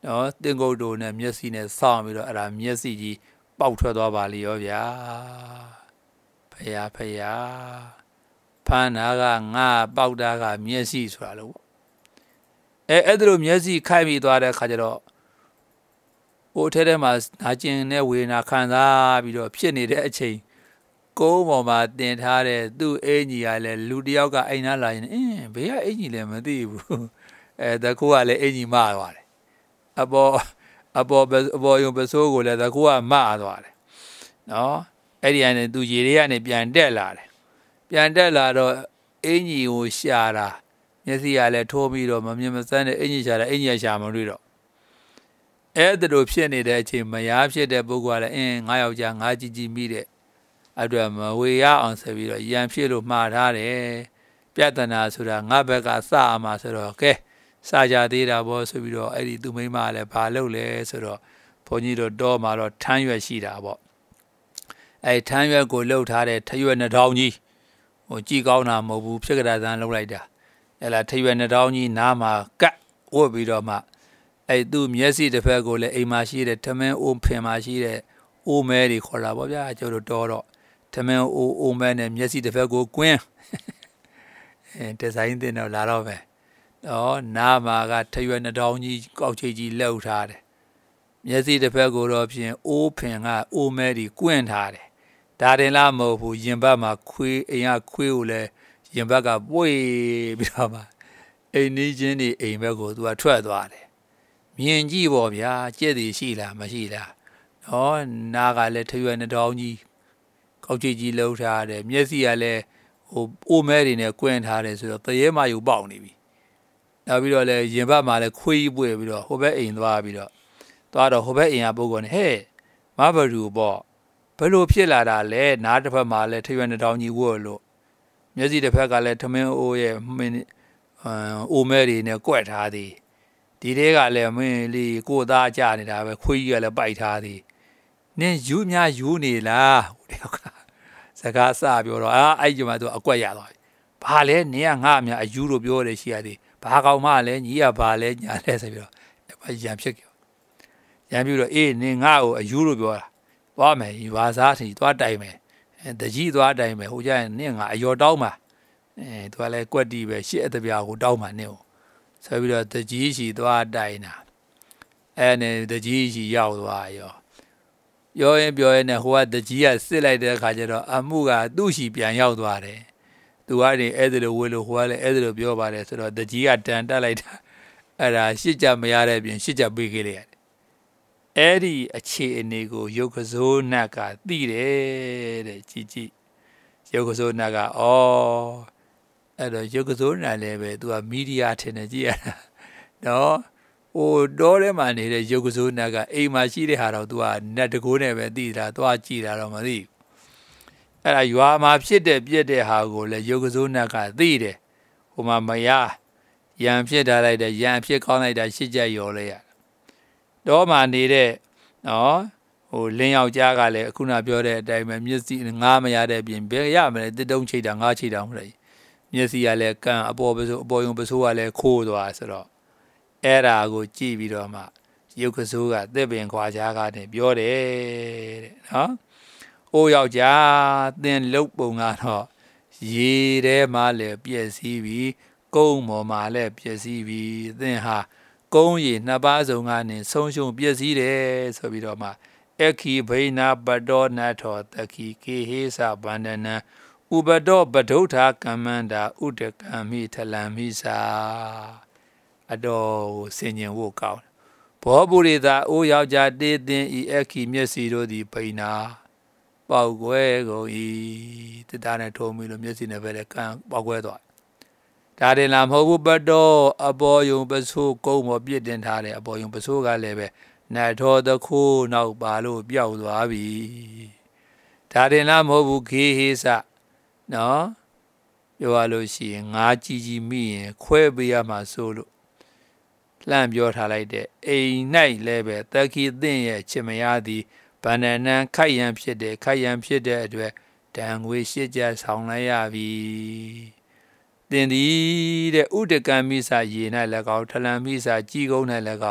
နော်တင်ကုတ်တို့နဲ့မျက်စိနဲ့စောင့်ပြီးတော့အဲ့ဒါမျက်စိကြီးပေါက်ထွက်သွားပါလေရောဗျာဖယားဖယားဖန်နာကငါပေါက်တာကမျက်စိဆိုတာလို့အဲအဲ့ဒါလိုမျက်စိခိုက်ပြီးသွားတဲ့ခါကျတော့ဟိုထဲထဲမှာနာကျင်တဲ့ဝေဒနာခံစားပြီးတော့ဖြစ်နေတဲ့အချိန်ကုန်းပေါ်မှာတင်ထားတဲ့သူ့အင်ကြီးကလည်းလူတယောက်ကအိမ်နာလာရင်အင်းဘေးကအင်ကြီးလည်းမသိဘူးအဲတကူကလည်းအင်ကြီးမသွားတယ်အပေါ်အပေါ်အပေါ်ယုံပစိုးကိုလည်းတကူကမသွားတယ်နော်အဲ့ဒီကနေသူရေတွေကနေပြန်တက်လာတယ်ပြန်တက်လာတော့အင်ကြီးကိုရှာတာမျက်စိကလည်းထိုးပြီးတော့မမြင်မစမ်းတဲ့အင်ကြီးရှာတာအင်ကြီးကရှာမတွေ့တော့အဲ့ဒါလိုဖြစ်နေတဲ့အချိန်မယားဖြစ်တဲ့ပုဂ္ဂိုလ်ကလည်းအင်းငါယောက်ျားငါကြည်ကြည်မိတဲ့အတွက်မဝေရအောင်ဆိုပြီးတော့ရံဖြစ်လို့မှားထားတယ်ပြဿနာဆိုတာငါဘက်ကစအမှာဆိုတော့ကဲစကြသေးတာပေါ့ဆိုပြီးတော့အဲ့ဒီသူမိမလည်းဘာလုပ်လဲဆိုတော့ဘုန်းကြီးတို့တော့မှာတော့ထမ်းရွက်ရှိတာပေါ့အဲ့ထမ်းရွက်ကိုလှုပ်ထားတဲ့ထရွက်နှထောင်ကြီးဟိုကြည်ကောင်းတာမဟုတ်ဘူးဖြစ်ကြတာသန်းလှုပ်လိုက်တာအဲ့လားထရွက်နှထောင်ကြီးနားမှာကတ်ဝတ်ပြီးတော့မှအဲ့သူမျက်စိတစ်ဖက်ကိုလည်းအိမ်မှာရှိတဲ့ထမင်းအိုးဖင်မှာရှိတဲ့အိုးမဲတွေခေါ်တာပေါ့ဗျာကျတို့တော်တော့ထမင်းအိုးအိုးမဲနဲ့မျက်စိတစ်ဖက်ကိုကွင်းအဲဒီဇိုင်းတင်တော့လာတော့ပဲတော့နားမှာကထရွက်နှထောင်ကြီးကောက်ချိတ်ကြီးလှုပ်ထားတယ်မျက်စိတစ်ဖက်ကိုတော့ဖြင့်အိုးဖင်ကအိုးမဲတွေကွင်းထားတယ်ဒါတင်လားမဟုတ်ဘူးရင်ဘတ်မှာခွေးအိမ်ကခွေးကိုလည်းရင်ဘတ်ကပွေပြီးတော့မှအိမ်နီးချင်းတွေအိမ်ဘက်ကိုသူကထွက်သွားတယ်မြင်ကြည့်ပေါ့ဗျာကြက်တည်ရှိလားမရှိလားနော်နားကလည်းထရွယ်နှထောင်ကြီးကောက်ချိတ်ကြီးလှုပ်ထားတယ်မျက်စိကလည်းဟိုအိုးမဲတွေနဲ့ကွင်းထားတယ်ဆိုတော့တရေမယူပေါက်နေပြီနောက်ပြီးတော့လည်းရင်ဘတ်မှာလည်းခွေးပွေပြီးတော့ဟိုဘက်အိမ်သွားပြီးတော့သွားတော့ဟိုဘက်အိမ်ကပုဂ္ဂိုလ်နဲ့ဟဲ့မဘရူပေါ့ဘယ်လိုဖြစ်လာတာလဲနားတစ်ဖက်မှာလည်းထရွယ်နှထောင်ကြီးဝတ်လို့မျက်စိတစ်ဖက်ကလည်းထမင်းအိုးရဲ့မင်းအိုးမဲတွေနဲ့ကွက်ထားသည်ဒီတွေကလည်းမင်းလေးကိုသားကြနေတာပဲခွေးကြီးကလည်းပိုက်ထားသည်နင်းယူများယူနေလားဟိုတယောက်ကစကားစပြောတော့အာအဲ့ဒီမှာသူအကွက်ရသွားပြီဘာလဲနင်းကငါအများအယူလို့ပြောတယ်ရှိရသည်ဘာကောင်မလဲညီကဘာလဲညာလဲဆိုပြီးတော့ရံဖြစ်ကြရံပြီးတော့အေးနင်းငါ့ကိုအယူလို့ပြောတာသွားမယ်ရွာစားစီသွားတိုင်မယ်အဲတကြီးသွားတိုင်မယ်ဟိုကျရင်နင်းငါအယော်တောင်းပါအဲသူကလည်းကွက်တီးပဲရှစ်အတပြာကိုတောင်းပါနင်းကိုဆိုပြီးတော့တကြီးရှိသွားတိုင်တာအဲ့နဲ့တကြီးရှိရောက်သွားရောပြောရင်ပြောရင်နဲ့ဟိုကတကြီးကစစ်လိုက်တဲ့အခါကျတော့အမှုကသူ့ရှိပြန်ရောက်သွားတယ်သူကနေအဲ့ဒါလိုဝေလို့ဟိုကလည်းအဲ့ဒါလိုပြောပါတယ်ဆိုတော့တကြီးကတန်တက်လိုက်တာအဲ့ဒါရှစ်ကြမရတဲ့ပြင်ရှစ်ကြပေးခဲ့ရတယ်အဲ့ဒီအခြေအနေကိုယုတ်ကစိုးနတ်ကသိတယ်တဲ့ကြည်ကြည်ယုတ်ကစိုးနတ်ကဩအဲ့တော့ယုတ်ကစိုးနတ်လည်းပဲသူကမီဒီယာထင်တယ်ကြည့်ရတာနော်ဟိုတော့ထဲမှာနေတဲ့ယုတ်ကစိုးနတ်ကအိမ်မှာရှိတဲ့ဟာတော့သူကနတ်တကိုးနဲ့ပဲသိတာသွားကြည့်တာတော့မသိဘူးအဲ့ဒါရွာမှာဖြစ်တဲ့ပြက်တဲ့ဟာကိုလည်းယုတ်ကစိုးနတ်ကသိတယ်ဟိုမှာမရရံဖြစ်ထားလိုက်တယ်ရံဖြစ်ကောင်းလိုက်တာရှစ်ချက်ရော်လဲရတော့မှနေတဲ့နော်ဟိုလင်းယောက်ျားကလည်းအခုနပြောတဲ့အတိုင်းပဲမျက်စိငားမရတဲ့ပြင်ဘယ်ရမလဲတစ်တုံးချိတ်တာငားချိတ်တာမဟုတ်လေမျက်စိကလည်းကန့်အပေါ်ပစိုးအပေါ်ယုံပစိုးကလည်းခိုးသွားဆိုတော့အဲ့ဒါကိုကြည့်ပြီးတော့မှယုတ်ကစိုးကသစ်ပင်ခွာချားကနေပြောတယ်တဲ့နော်အိုးယောက်ျားသင်လုတ်ပုံကတော့ရေထဲမှာလည်းပြည့်စည်ပြီးကုန်းပေါ်မှာလည်းပြည့်စည်ပြီးသင်ဟာကုန်းရည်နှစ်ပါးစုံကနေဆုံးရှုံးပြည့်စည်တယ်ဆိုပြီးတော့မှအခီဘိနာပတောနထောတခိကေဟေသဗန္ဒနံဥပတောပဒုဋ္ဌာကမ္မန္တာဥဒကံမိထလံမိစာအတော်ကိုဆင်ញင်ဖို့ကောင်းဘောပုရိသအိုးယောက်ျားတေးသင်ဤအခီမျက်စီတို့သည်ဘိနာပေါက်ကွဲကုန်၏တတနဲ့ထုံးပြီးလို့မျက်စိနဲ့ပဲလေကံပေါက်ကွဲသွားဒါတင်လာမဟုတ်ဘူးပတောအပေါ်ယုံပစိုးကုန်းပေါ်ပြစ်တင်ထားတယ်အပေါ်ယုံပစိုးကလည်းပဲနတ်တော်တခိုးနောက်ပါလို့ပျောက်သွားပြီဒါတင်လာမဟုတ်ဘူးခေဟေစနော်ပြောရလို့ရှိရင်ငါးကြီးကြီးမိရင်ခွဲပေးရမှာဆိုလို့လှမ်းပြောထားလိုက်တဲ့အိမ်၌လည်းပဲတခိသင့်ရဲ့ချစ်မရသည်ဗန္ဒနံခိုက်ရန်ဖြစ်တယ်ခိုက်ရန်ဖြစ်တဲ့အတွက်တန်ငွေရှစ်ကြဆောင်လိုက်ရပြီသင်သည်တဲ့ဥဒကံမိစာရေ၌လည်းကောင်းထလံမိစာကြီးကုန်း၌လည်းကောင်း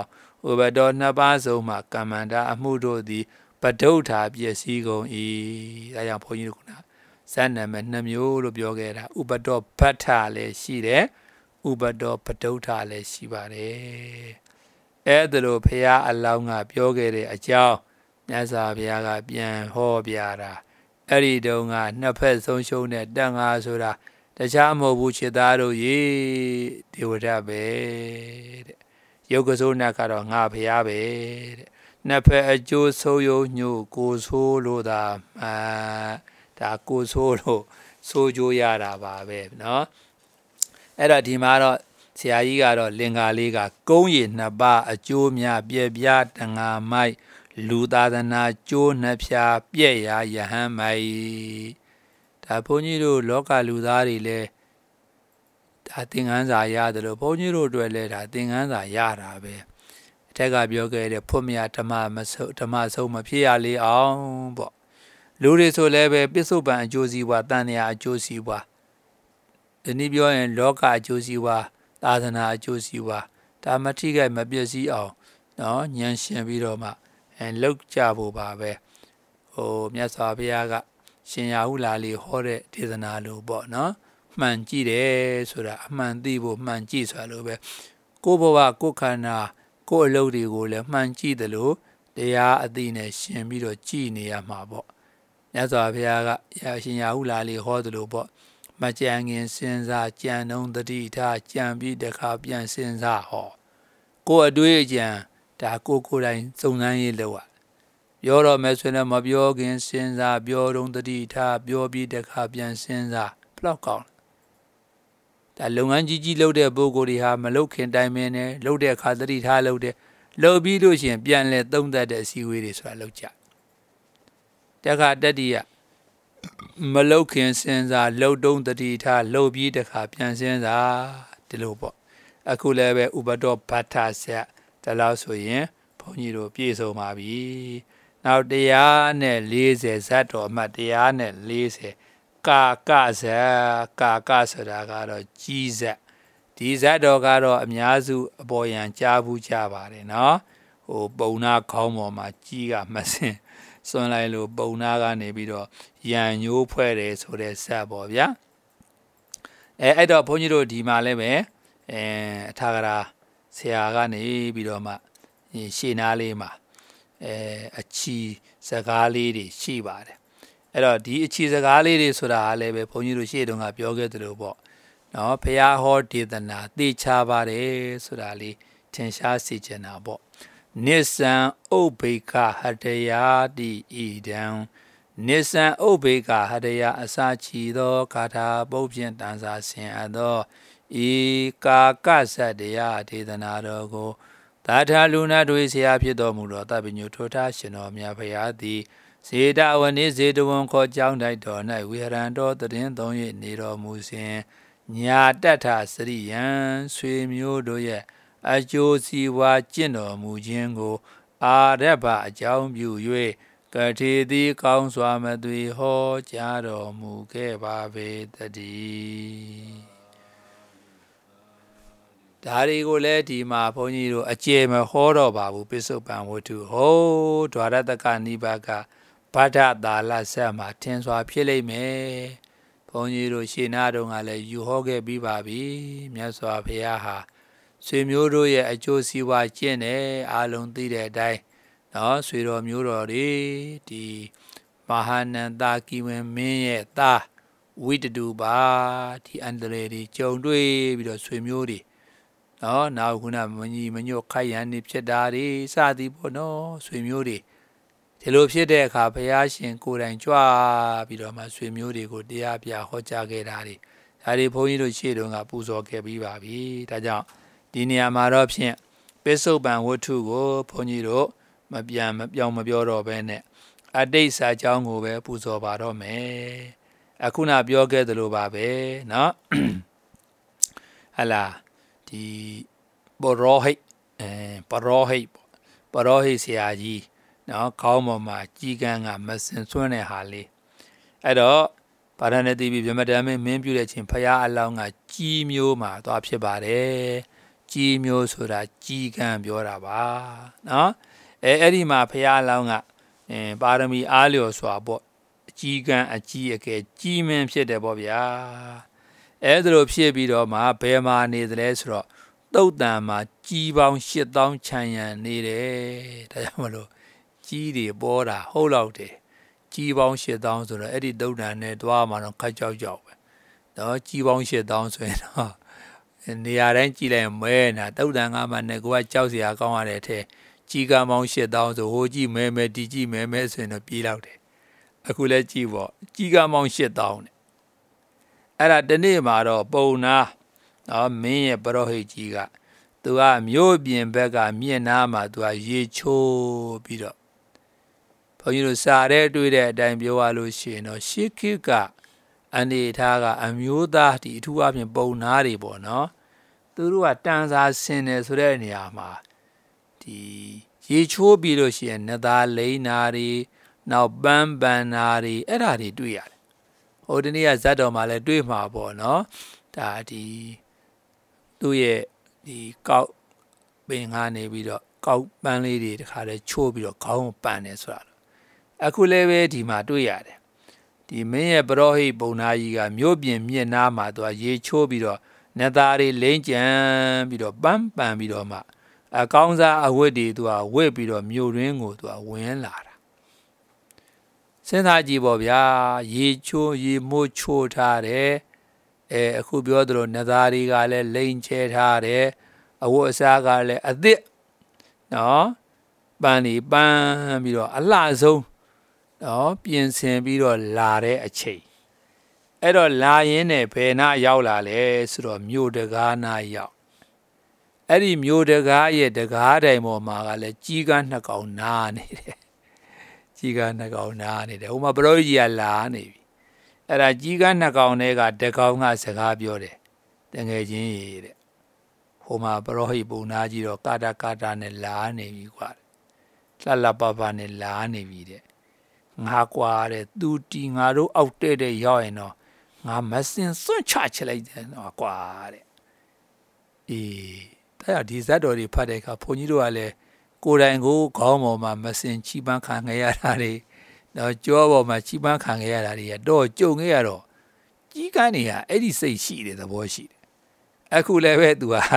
ဥပဒေနှစ်ပါးဆုံးမှာကမ္မန္တာအမှုတို့သည်ပဒုဋ္ဌာပစ္စည်းကုန်၏ဒါကြောင့်ဘုန်းကြီးတို့ကဇတ်နံပါတ်နှစ်မျိုးလို့ပြောခဲ့တာဥပဒေပဋ္ဌာလည်းရှိတယ်ဥပဒေပဒုဋ္ဌာလည်းရှိပါတယ်အဲ့ဒါလို့ဘုရားအလောင်းကပြောခဲ့တဲ့အကြောင်းမြတ်စွာဘုရားကပြန်ဟောပြတာအဲ့ဒီတုန်းကနှစ်ဖက်ဆုံးရှုံးတဲ့တန်ဃာဆိုတာတခြားမဟုတ်ဘူးခြေသားတို့ရေဒေဝဒတ်ပဲတဲ့ယုတ်ကစိုးနတ်ကတော့ငါဘုရားပဲတဲ့နှစ်ဖက်အကျိုးဆိုးယုံညို့ကိုဆိုးလို့သာအာဒါကိုဆိုးလို့ဆိုးကြိုးရတာပါပဲเนาะအဲ့တော့ဒီမှာတော့ဆရာကြီးကတော့လင်္ကာလေးကကုန်းရည်နှစ်ပါးအကျိုးများပြည့်ပြားတန်ဃာမိုက်လူသာသနာကျိုးနှစ်ဖြာပြည့်ရာယဟန်မိုက်ဒါဘုန်းကြီးတို့လောကလူသားတွေလည်းဒါသင်္ကန်းစာရတယ်လို့ဘုန်းကြီးတို့အတွက်လည်းဒါသင်္ကန်းစာရတာပဲအထက်ကပြောခဲ့တဲ့ဖွတ်မြဓမ္မမဆုဓမ္မဆုံးမဖြစ်ရလေအောင်ပေါ့လူတွေဆိုလည်းပဲပစ္စုပန်အကျိုးစီးပွားတန်တရားအကျိုးစီးပွားဒီနည်းပြောရင်လောကအကျိုးစီးပွားသာသနာအကျိုးစီးပွားဒါမထိခိုက်မပျက်စီးအောင်နော်ဉာဏ်ရှင်ပြီးတော့မှအဲလောက်ကြဖို့ပါပဲဟိုမြတ်စွာဘုရားကရှင်ရာဟုလာလေးဟောတဲ့ဒေသနာလို့ပေါ့နော်မှန်ကြည့်တယ်ဆိုတာအမှန်သိဖို့မှန်ကြည့်ဆိုတာလို့ပဲကိုယ်ဘဝကိုယ်ခန္ဓာကိုယ်အလုပ်တွေကိုလည်းမှန်ကြည့်တယ်လို့တရားအသိနဲ့ရှင်ပြီးတော့ကြည်နေရမှာပေါ့မြတ်စွာဘုရားကရှင်ရာဟုလာလေးဟောတယ်လို့ပေါ့မကြံခင်စဉ်းစားကြံနှုံတတိထားကြံပြီးတခါပြန်စဉ်းစားဟောကိုယ်အတွေ့အကြံဒါကိုကိုယ်တိုင်စုံစမ်းရေးလုပ်ရပြောတော့မယ်ဆိုရင်မပြောခင်စဉ်းစားပြောတော့တတိထားပြောပြီးတခါပြန်စဉ်းစားဘလောက်ကောင်းဒါလုပ်ငန်းကြီးကြီးလုပ်တဲ့ပုဂ္ဂိုလ်တွေဟာမလုပ်ခင်တိုင်မင်းနဲ့လုပ်တဲ့အခါတတိထားလုပ်တဲ့လုပ်ပြီးလို့ရှိရင်ပြန်လဲသုံးသပ်တဲ့အစည်းအဝေးတွေဆိုတာလုပ်ကြတခါတတိယမလုတ်ခင်စဉ်းစားလှုပ်တုံးတတိထားလှုပ်ပြီးတခါပြန်စဉ်းစားဒီလိုပေါ့အခုလည်းပဲဥပဒေပဋ္ဌာဆက်ဒါလို့ဆိုရင်ဘုန်းကြီးတို့ပြည့်စုံပါပြီနောက်တရားနဲ့လေးဆယ်ဇတ်တော်အမှတ်တရားနဲ့လေးဆယ်ကာကဇတ်ကာကဆိုတာကတော့ကြီးဇတ်ဒီဇတ်တော်ကတော့အများစုအပေါ်ယံကြားဘူးကြပါတယ်နော်ဟိုပုံနာခေါင်းပေါ်မှာကြီးကမစင်စွန့်လိုက်လို့ပုံနာကနေပြီးတော့ရံညိုးဖွဲ့တယ်ဆိုတဲ့ဇတ်ပေါ့ဗျာအဲအဲ့တော့ဘုန်းကြီးတို့ဒီမှာလည်းပဲအဲအထာဂရာဆရာကနေပြီးတော့မှရှေ့နားလေးမှာအဲအချီစကားလေးတွေရှိပါတယ်အဲ့တော့ဒီအချီစကားလေးတွေဆိုတာလည်းပဲဘုန်းကြီးတို့ရှေ့တုန်းကပြောခဲ့သလိုပေါ့နော်ဘုရားဟောဒေသနာသိချပါတယ်ဆိုတာလေးထင်ရှားစေချင်တာပေါ့နိစ္စံဥပ္ပေကဟတယာတိဣဒံနိစ္စံဥပ္ပေကဟတယာအစာချီသောဂါထာပုပ္ဖြင့်တန်စာဆင်အပ်သောဤကာကသတ္တယဒေသနာတော်ကိုသာထာလူနာတို့ဆရာဖြစ်တော်မူသောတပ္ပညုထိုထားရှင်တော်မြတ်ဘုရားသည်ဇေတဝနိဇေတဝန်ခေါ်ကြောင်းတိုက်တော်၌ဝေဟရန်တော်တည်င်းသုံး၍နေတော်မူစဉ်ညာတတ္ထစရိယံဆွေမျိုးတို့ရဲ့အကျိုးစီးပွားကျင့်တော်မူခြင်းကိုအာရဗအကြောင်းပြု၍ကတိသည်ကောင်းစွာမသွေဟောကြားတော်မူခဲ့ပါပေတည်းဒါတွေကိုလည်းဒီမှာဘုန်းကြီးတို့အကျေမဟောတော့ပါဘူးပိဿုပန်ဝတ္ထုဟောဒွါရတကနိဘကဗဒ္ဒတာလဆက်မှာထင်စွာဖြစ်လိမ့်မယ်ဘုန်းကြီးတို့ရှေနာတုန်းကလည်းယူဟောခဲ့ပြီးပါပြီမြတ်စွာဘုရားဟာဆွေမျိုးတို့ရဲ့အကျိုးစီးပွားကျင့်တယ်အားလုံးသိတဲ့အတိုင်းနော်ဆွေတော်မျိုးတော်တွေဒီမဟာနန္ဒကိဝင်မင်းရဲ့သားဝိတတုပါဒီအန္တရာယ်တွေကြုံတွေ့ပြီးတော့ဆွေမျိုးတွေနော်နောက်ခုနမကြီးမညွတ်ခိုက်ရန်နေဖြစ်တာတွေစသည်ပေါ့နော်ဆွေမျိုးတွေဒီလိုဖြစ်တဲ့အခါဘုရားရှင်ကိုယ်တိုင်ကြွပြီးတော့မှဆွေမျိုးတွေကိုတရားပြဟောကြားခဲ့တာတွေဒါတွေဘုန်းကြီးတို့ရှေ့တုန်းကပူဇော်ခဲ့ပြီးပါပြီဒါကြောင့်ဒီနေရာမှာတော့ဖြင့်ပိဿုပန်ဝတ္ထုကိုဘုန်းကြီးတို့မပြန်မပြောင်းမပြောတော့ဘဲနဲ့အတိတ်စာကြောင်းကိုပဲပူဇော်ပါတော့မယ်အခုနပြောခဲ့သလိုပါပဲเนาะဟလာဒီပရောဟိတ်အဲပရောဟိတ်ပရောဟိတ်ဆရာကြီးเนาะခေါင်းပေါ်မှာကြီးကန်းကမစင်ဆွန်းတဲ့ဟာလေးအဲ့တော့ပါရဏတိပိဗြဟ္မတမင်းမင်းပြုတဲ့ချင်းဖရာအလောင်းကကြီးမျိုးမှာသွားဖြစ်ပါတယ်ကြီးမျိုးဆိုတာကြီးကံပြောတာပါနော်အဲအဲ့ဒီမှာဘုရားလောင်းကအဲပါရမီအားလျော်စွာပေါ့အကြီးကံအကြီးအကဲကြီးမင်းဖြစ်တယ်ပေါ့ဗျာအဲ့ဒါလိုဖြစ်ပြီးတော့မှဘယ်မှာနေသလဲဆိုတော့တုတ်တန်မှာကြီးပေါင်းရှစ်သောင်းခြံရံနေတယ်ဒါကြောင့်မလို့ကြီးတွေပေါ်တာဟုတ်လောက်တယ်ကြီးပေါင်းရှစ်သောင်းဆိုတော့အဲ့ဒီတုတ်တန်နဲ့တွားမှာတော့ခက်ကြောက်ကြောက်ပဲနော်ကြီးပေါင်းရှစ်သောင်းဆိုရင်တော့နေရာတိုင်းကြည့်လိုက်မဲနာတုတ်တန်ကမှနဲ့ကိုကကြောက်စရာကောင်းရတဲ့ထဲကြီးကပေါင်းရှစ်သောင်းဆိုဟိုကြည့်မဲမဲဒီကြည့်မဲမဲဆိုရင်တော့ပြေးလောက်တယ်အခုလည်းကြည့်ပေါ့ကြီးကပေါင်းရှစ်သောင်းနဲ့အဲ့ဒါဒီနေ့မှာတော့ပုံနာနော်မင်းရဲ့ပရောဟိတ်ကြီးကသူကမြို့ပြင်ဘက်ကမြင့်နားမှာသူကရေချိုးပြီးတော့ဘုန်းကြီးတို့စာရဲတွေ့တဲ့အတိုင်းပြောရလို့ရှိရင်တော့ရှေးခေတ်ကအနေထားကအမျိုးသားဒီအထူးအပြင်ပုံနာတွေပေါ့နော်သူတို့ကတန်စာဆင်တယ်ဆိုတဲ့နေရာမှာဒီရေချိုးပြီးလို့ရှိရင်နသားလိန်နာတွေနောက်ပန်းပန်းနာတွေအဲ့ဒါတွေတွေ့ရတယ်ဟိုဒီနေ့ကဇတ်တော်မှာလည်းတွေ့မှာပေါ့နော်ဒါဒီသူ့ရဲ့ဒီကောက်ပင်ငါနေပြီးတော့ကောက်ပန်းလေးတွေတခါလဲချိုးပြီးတော့ခေါင်းပန်းနေဆိုတာအခုလည်းပဲဒီမှာတွေ့ရတယ်ဒီမင်းရဲ့ပရောဟိတ်ပုံနာကြီးကမြို့ပြင်မြင့်နားမှာသူကရေချိုးပြီးတော့နသားတွေလိမ့်ကြံပြီးတော့ပန်းပန်းပြီးတော့မှအကောင်းစားအဝတ်တွေသူကဝတ်ပြီးတော့မြို့ရင်းကိုသူကဝင်လာတာစဉ်းစားကြည့်ပေါ့ဗျာရေချိုးရေမိုးချိုးထားတယ်အဲအခုပြောသလိုနသားတွေကလည်းလိမ့်ချဲထားတယ်အဝတ်အစားကလည်းအသစ်နော်ပန်းဒီပန်းပြီးတော့အလှဆုံးနော်ပြင်ဆင်ပြီးတော့လာတဲ့အချိန်အဲ့တော့လာရင်းနဲ့ဘယ်နာရောက်လာလဲဆိုတော့မြို့တကားနာရောက်အဲ့ဒီမြို့တကားရဲ့တကားတိုင်ပေါ်မှာကလည်းကြီးကန်းနှစ်ကောင်နားနေတယ်ကြီးကန်းနှစ်ကောင်နားနေတယ်ဟိုမှာပရောကြီးကလာနေပြီအဲ့ဒါကြီးကန်းနှစ်ကောင်တွေကတကောင်ကစကားပြောတယ်တငယ်ချင်းရေတဲ့ဟိုမှာပရောဟိတ်ပုံနာကြီးတော့ကာတာကာတာနဲ့လာနေပြီကွာလှလှပပနဲ့လာနေပြီတဲ့ငါကွာတဲ့သူတီငါတို့အောက်တဲ့တဲ့ရောက်ရင်တော့ငါမစင်စွန့်ချချလိုက်တယ်နော်ကွာတဲ့အေးတဲ့ဒီဇတ်တော်တွေဖတ်တဲ့အခါဘုန်းကြီးတို့ကလည်းကိုယ်တိုင်ကိုခေါင်းပေါ်မှာမစင်ချီးပန်းခံခဲ့ရတာတွေတော့ကြောပေါ်မှာချီးပန်းခံခဲ့ရတာတွေတော့ကြုံခဲ့ရတော့ကြီးကန်းတွေကအဲ့ဒီစိတ်ရှိတဲ့သဘောရှိတယ်အခုလည်းပဲ तू ဟာ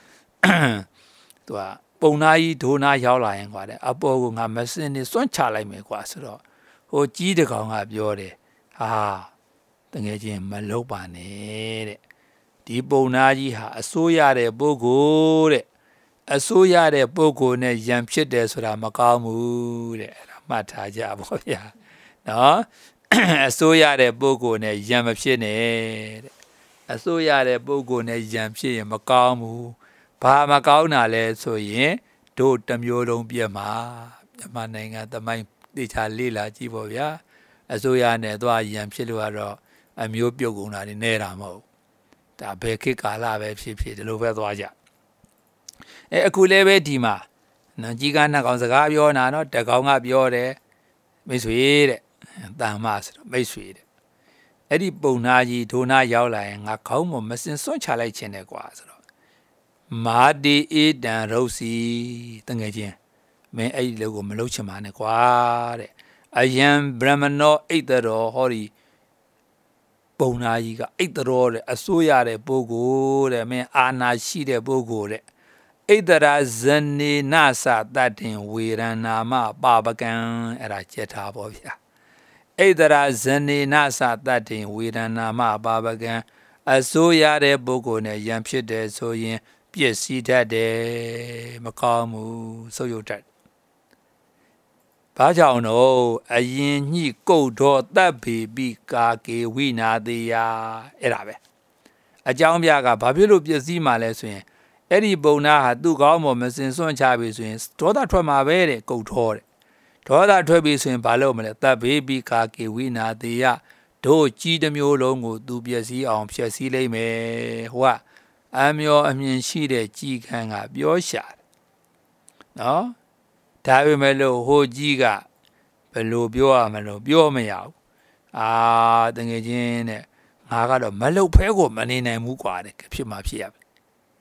तू ဟာပုံနာကြီးဒိုနာရောက်လာရင်ကွာတဲ့အပေါ်ကငါမစင်နေစွန့်ချလိုက်မယ်ကွာဆိုတော့ဟိုကြီးတကောင်ကပြောတယ်ဟာတကယ်ချင်းမလုပ်ပါနဲ့တဲ့ဒီပုံနာကြီးဟာအစိုးရတဲ့ပုဂ္ဂိုလ်တဲ့အစိုးရတဲ့ပုဂ္ဂိုလ်နဲ့ယံဖြစ်တယ်ဆိုတာမကောင်းဘူးတဲ့အဲ့ဒါမှတ်ထားကြပါဗျာနော်အစိုးရတဲ့ပုဂ္ဂိုလ်နဲ့ယံမဖြစ်နဲ့တဲ့အစိုးရတဲ့ပုဂ္ဂိုလ်နဲ့ယံဖြစ်ရင်မကောင်းဘူးဘာမကောင်းတာလဲဆိုရင်တို့တစ်မျိုးလုံးပြတ်မှာမြန်မာနိုင်ငံသမိုင်းတေချာလေးလာကြည့်ပေါ့ဗျာအစိုးရနဲ့သွားယံဖြစ်လို့ကတော့အမျိုးပြုတ်ကုန်တာနေနေတာမဟုတ်ဒါဘယ်ခေတ်ကာလပဲဖြစ်ဖြစ်ဒီလိုပဲသွားကြအဲအခုလည်းပဲဒီမှာနော်ကြီးကနှစ်ကောင်စကားပြောနာနော်တကောင်ကပြောတယ်မိတ်ဆွေတဲ့တန်မဆိုတော့မိတ်ဆွေတဲ့အဲ့ဒီပုံနာကြီးဒိုနာရောက်လာရင်ငါခေါင်းမမစင်စွန့်ချလိုက်ခြင်းတယ်ကွာဆိုတော့မာတီအေးတန်ရုပ်စီတငယ်ချင်းမင်းအဲ့ဒီလောက်ကိုမလုပ်ချင်ပါနဲ့ကွာတဲ့အယံဗြဟ္မနောအိတ်တော်ဟောဒီပုံနာကြီးကအိတ်တော်တဲ့အစိုးရတဲ့ပုဂ္ဂိုလ်တဲ့မင်းအာနာရှိတဲ့ပုဂ္ဂိုလ်တဲ့ဣဒရာဇနေနသတတ္တင်ဝေရဏာမပါပကံအဲ့ဒါကြက်ထားပါဗျာဣဒရာဇနေနသတတ္တင်ဝေရဏာမပါပကံအစိုးရတဲ့ပုဂ္ဂိုလ်နဲ့ယံဖြစ်တယ်ဆိုရင်ပြည့်စည်တတ်တယ်မကောင်းဘူးဆုပ်ယုတ်တတ်ဘာကြောင့်တော့အရင်ညှိကုတ်တော်တပ်ပေပိကာကေဝိနာတိယအဲ့ဒါပဲအကြောင်းပြကဘာဖြစ်လို့ပြည့်စည်မှလဲဆိုရင်အဲ့ဒီပုံနာဟာသူ့ကောင်းပေါ်မစင်စွန့်ချပြီဆိုရင်ဒေါသထွက်မှာပဲတဲ့ကုတ်တော်တဲ့ဒေါသထွက်ပြီဆိုရင်ဘာလို့မလဲတပ်ပေပိကာကေဝိနာတိယတို့ကြီးတစ်မျိုးလုံးကိုသူပြည့်စည်အောင်ဖြည့်ဆည်းလိုက်မယ်ဟိုကအမျိုးအမြင်ရှိတဲ့ကြီးခန်းကပြောရှာတယ်နော်ဒါပေမဲ့လို့ဟိုကြီးကဘယ်လိုပြောရမလို့ပြောမရဘူးအာတကယ်ချင်းတဲ့ငါကတော့မလုတ်ဖဲကိုမနေနိုင်ဘူးကွာတဲ့ဖြစ်မှဖြစ်ရမယ်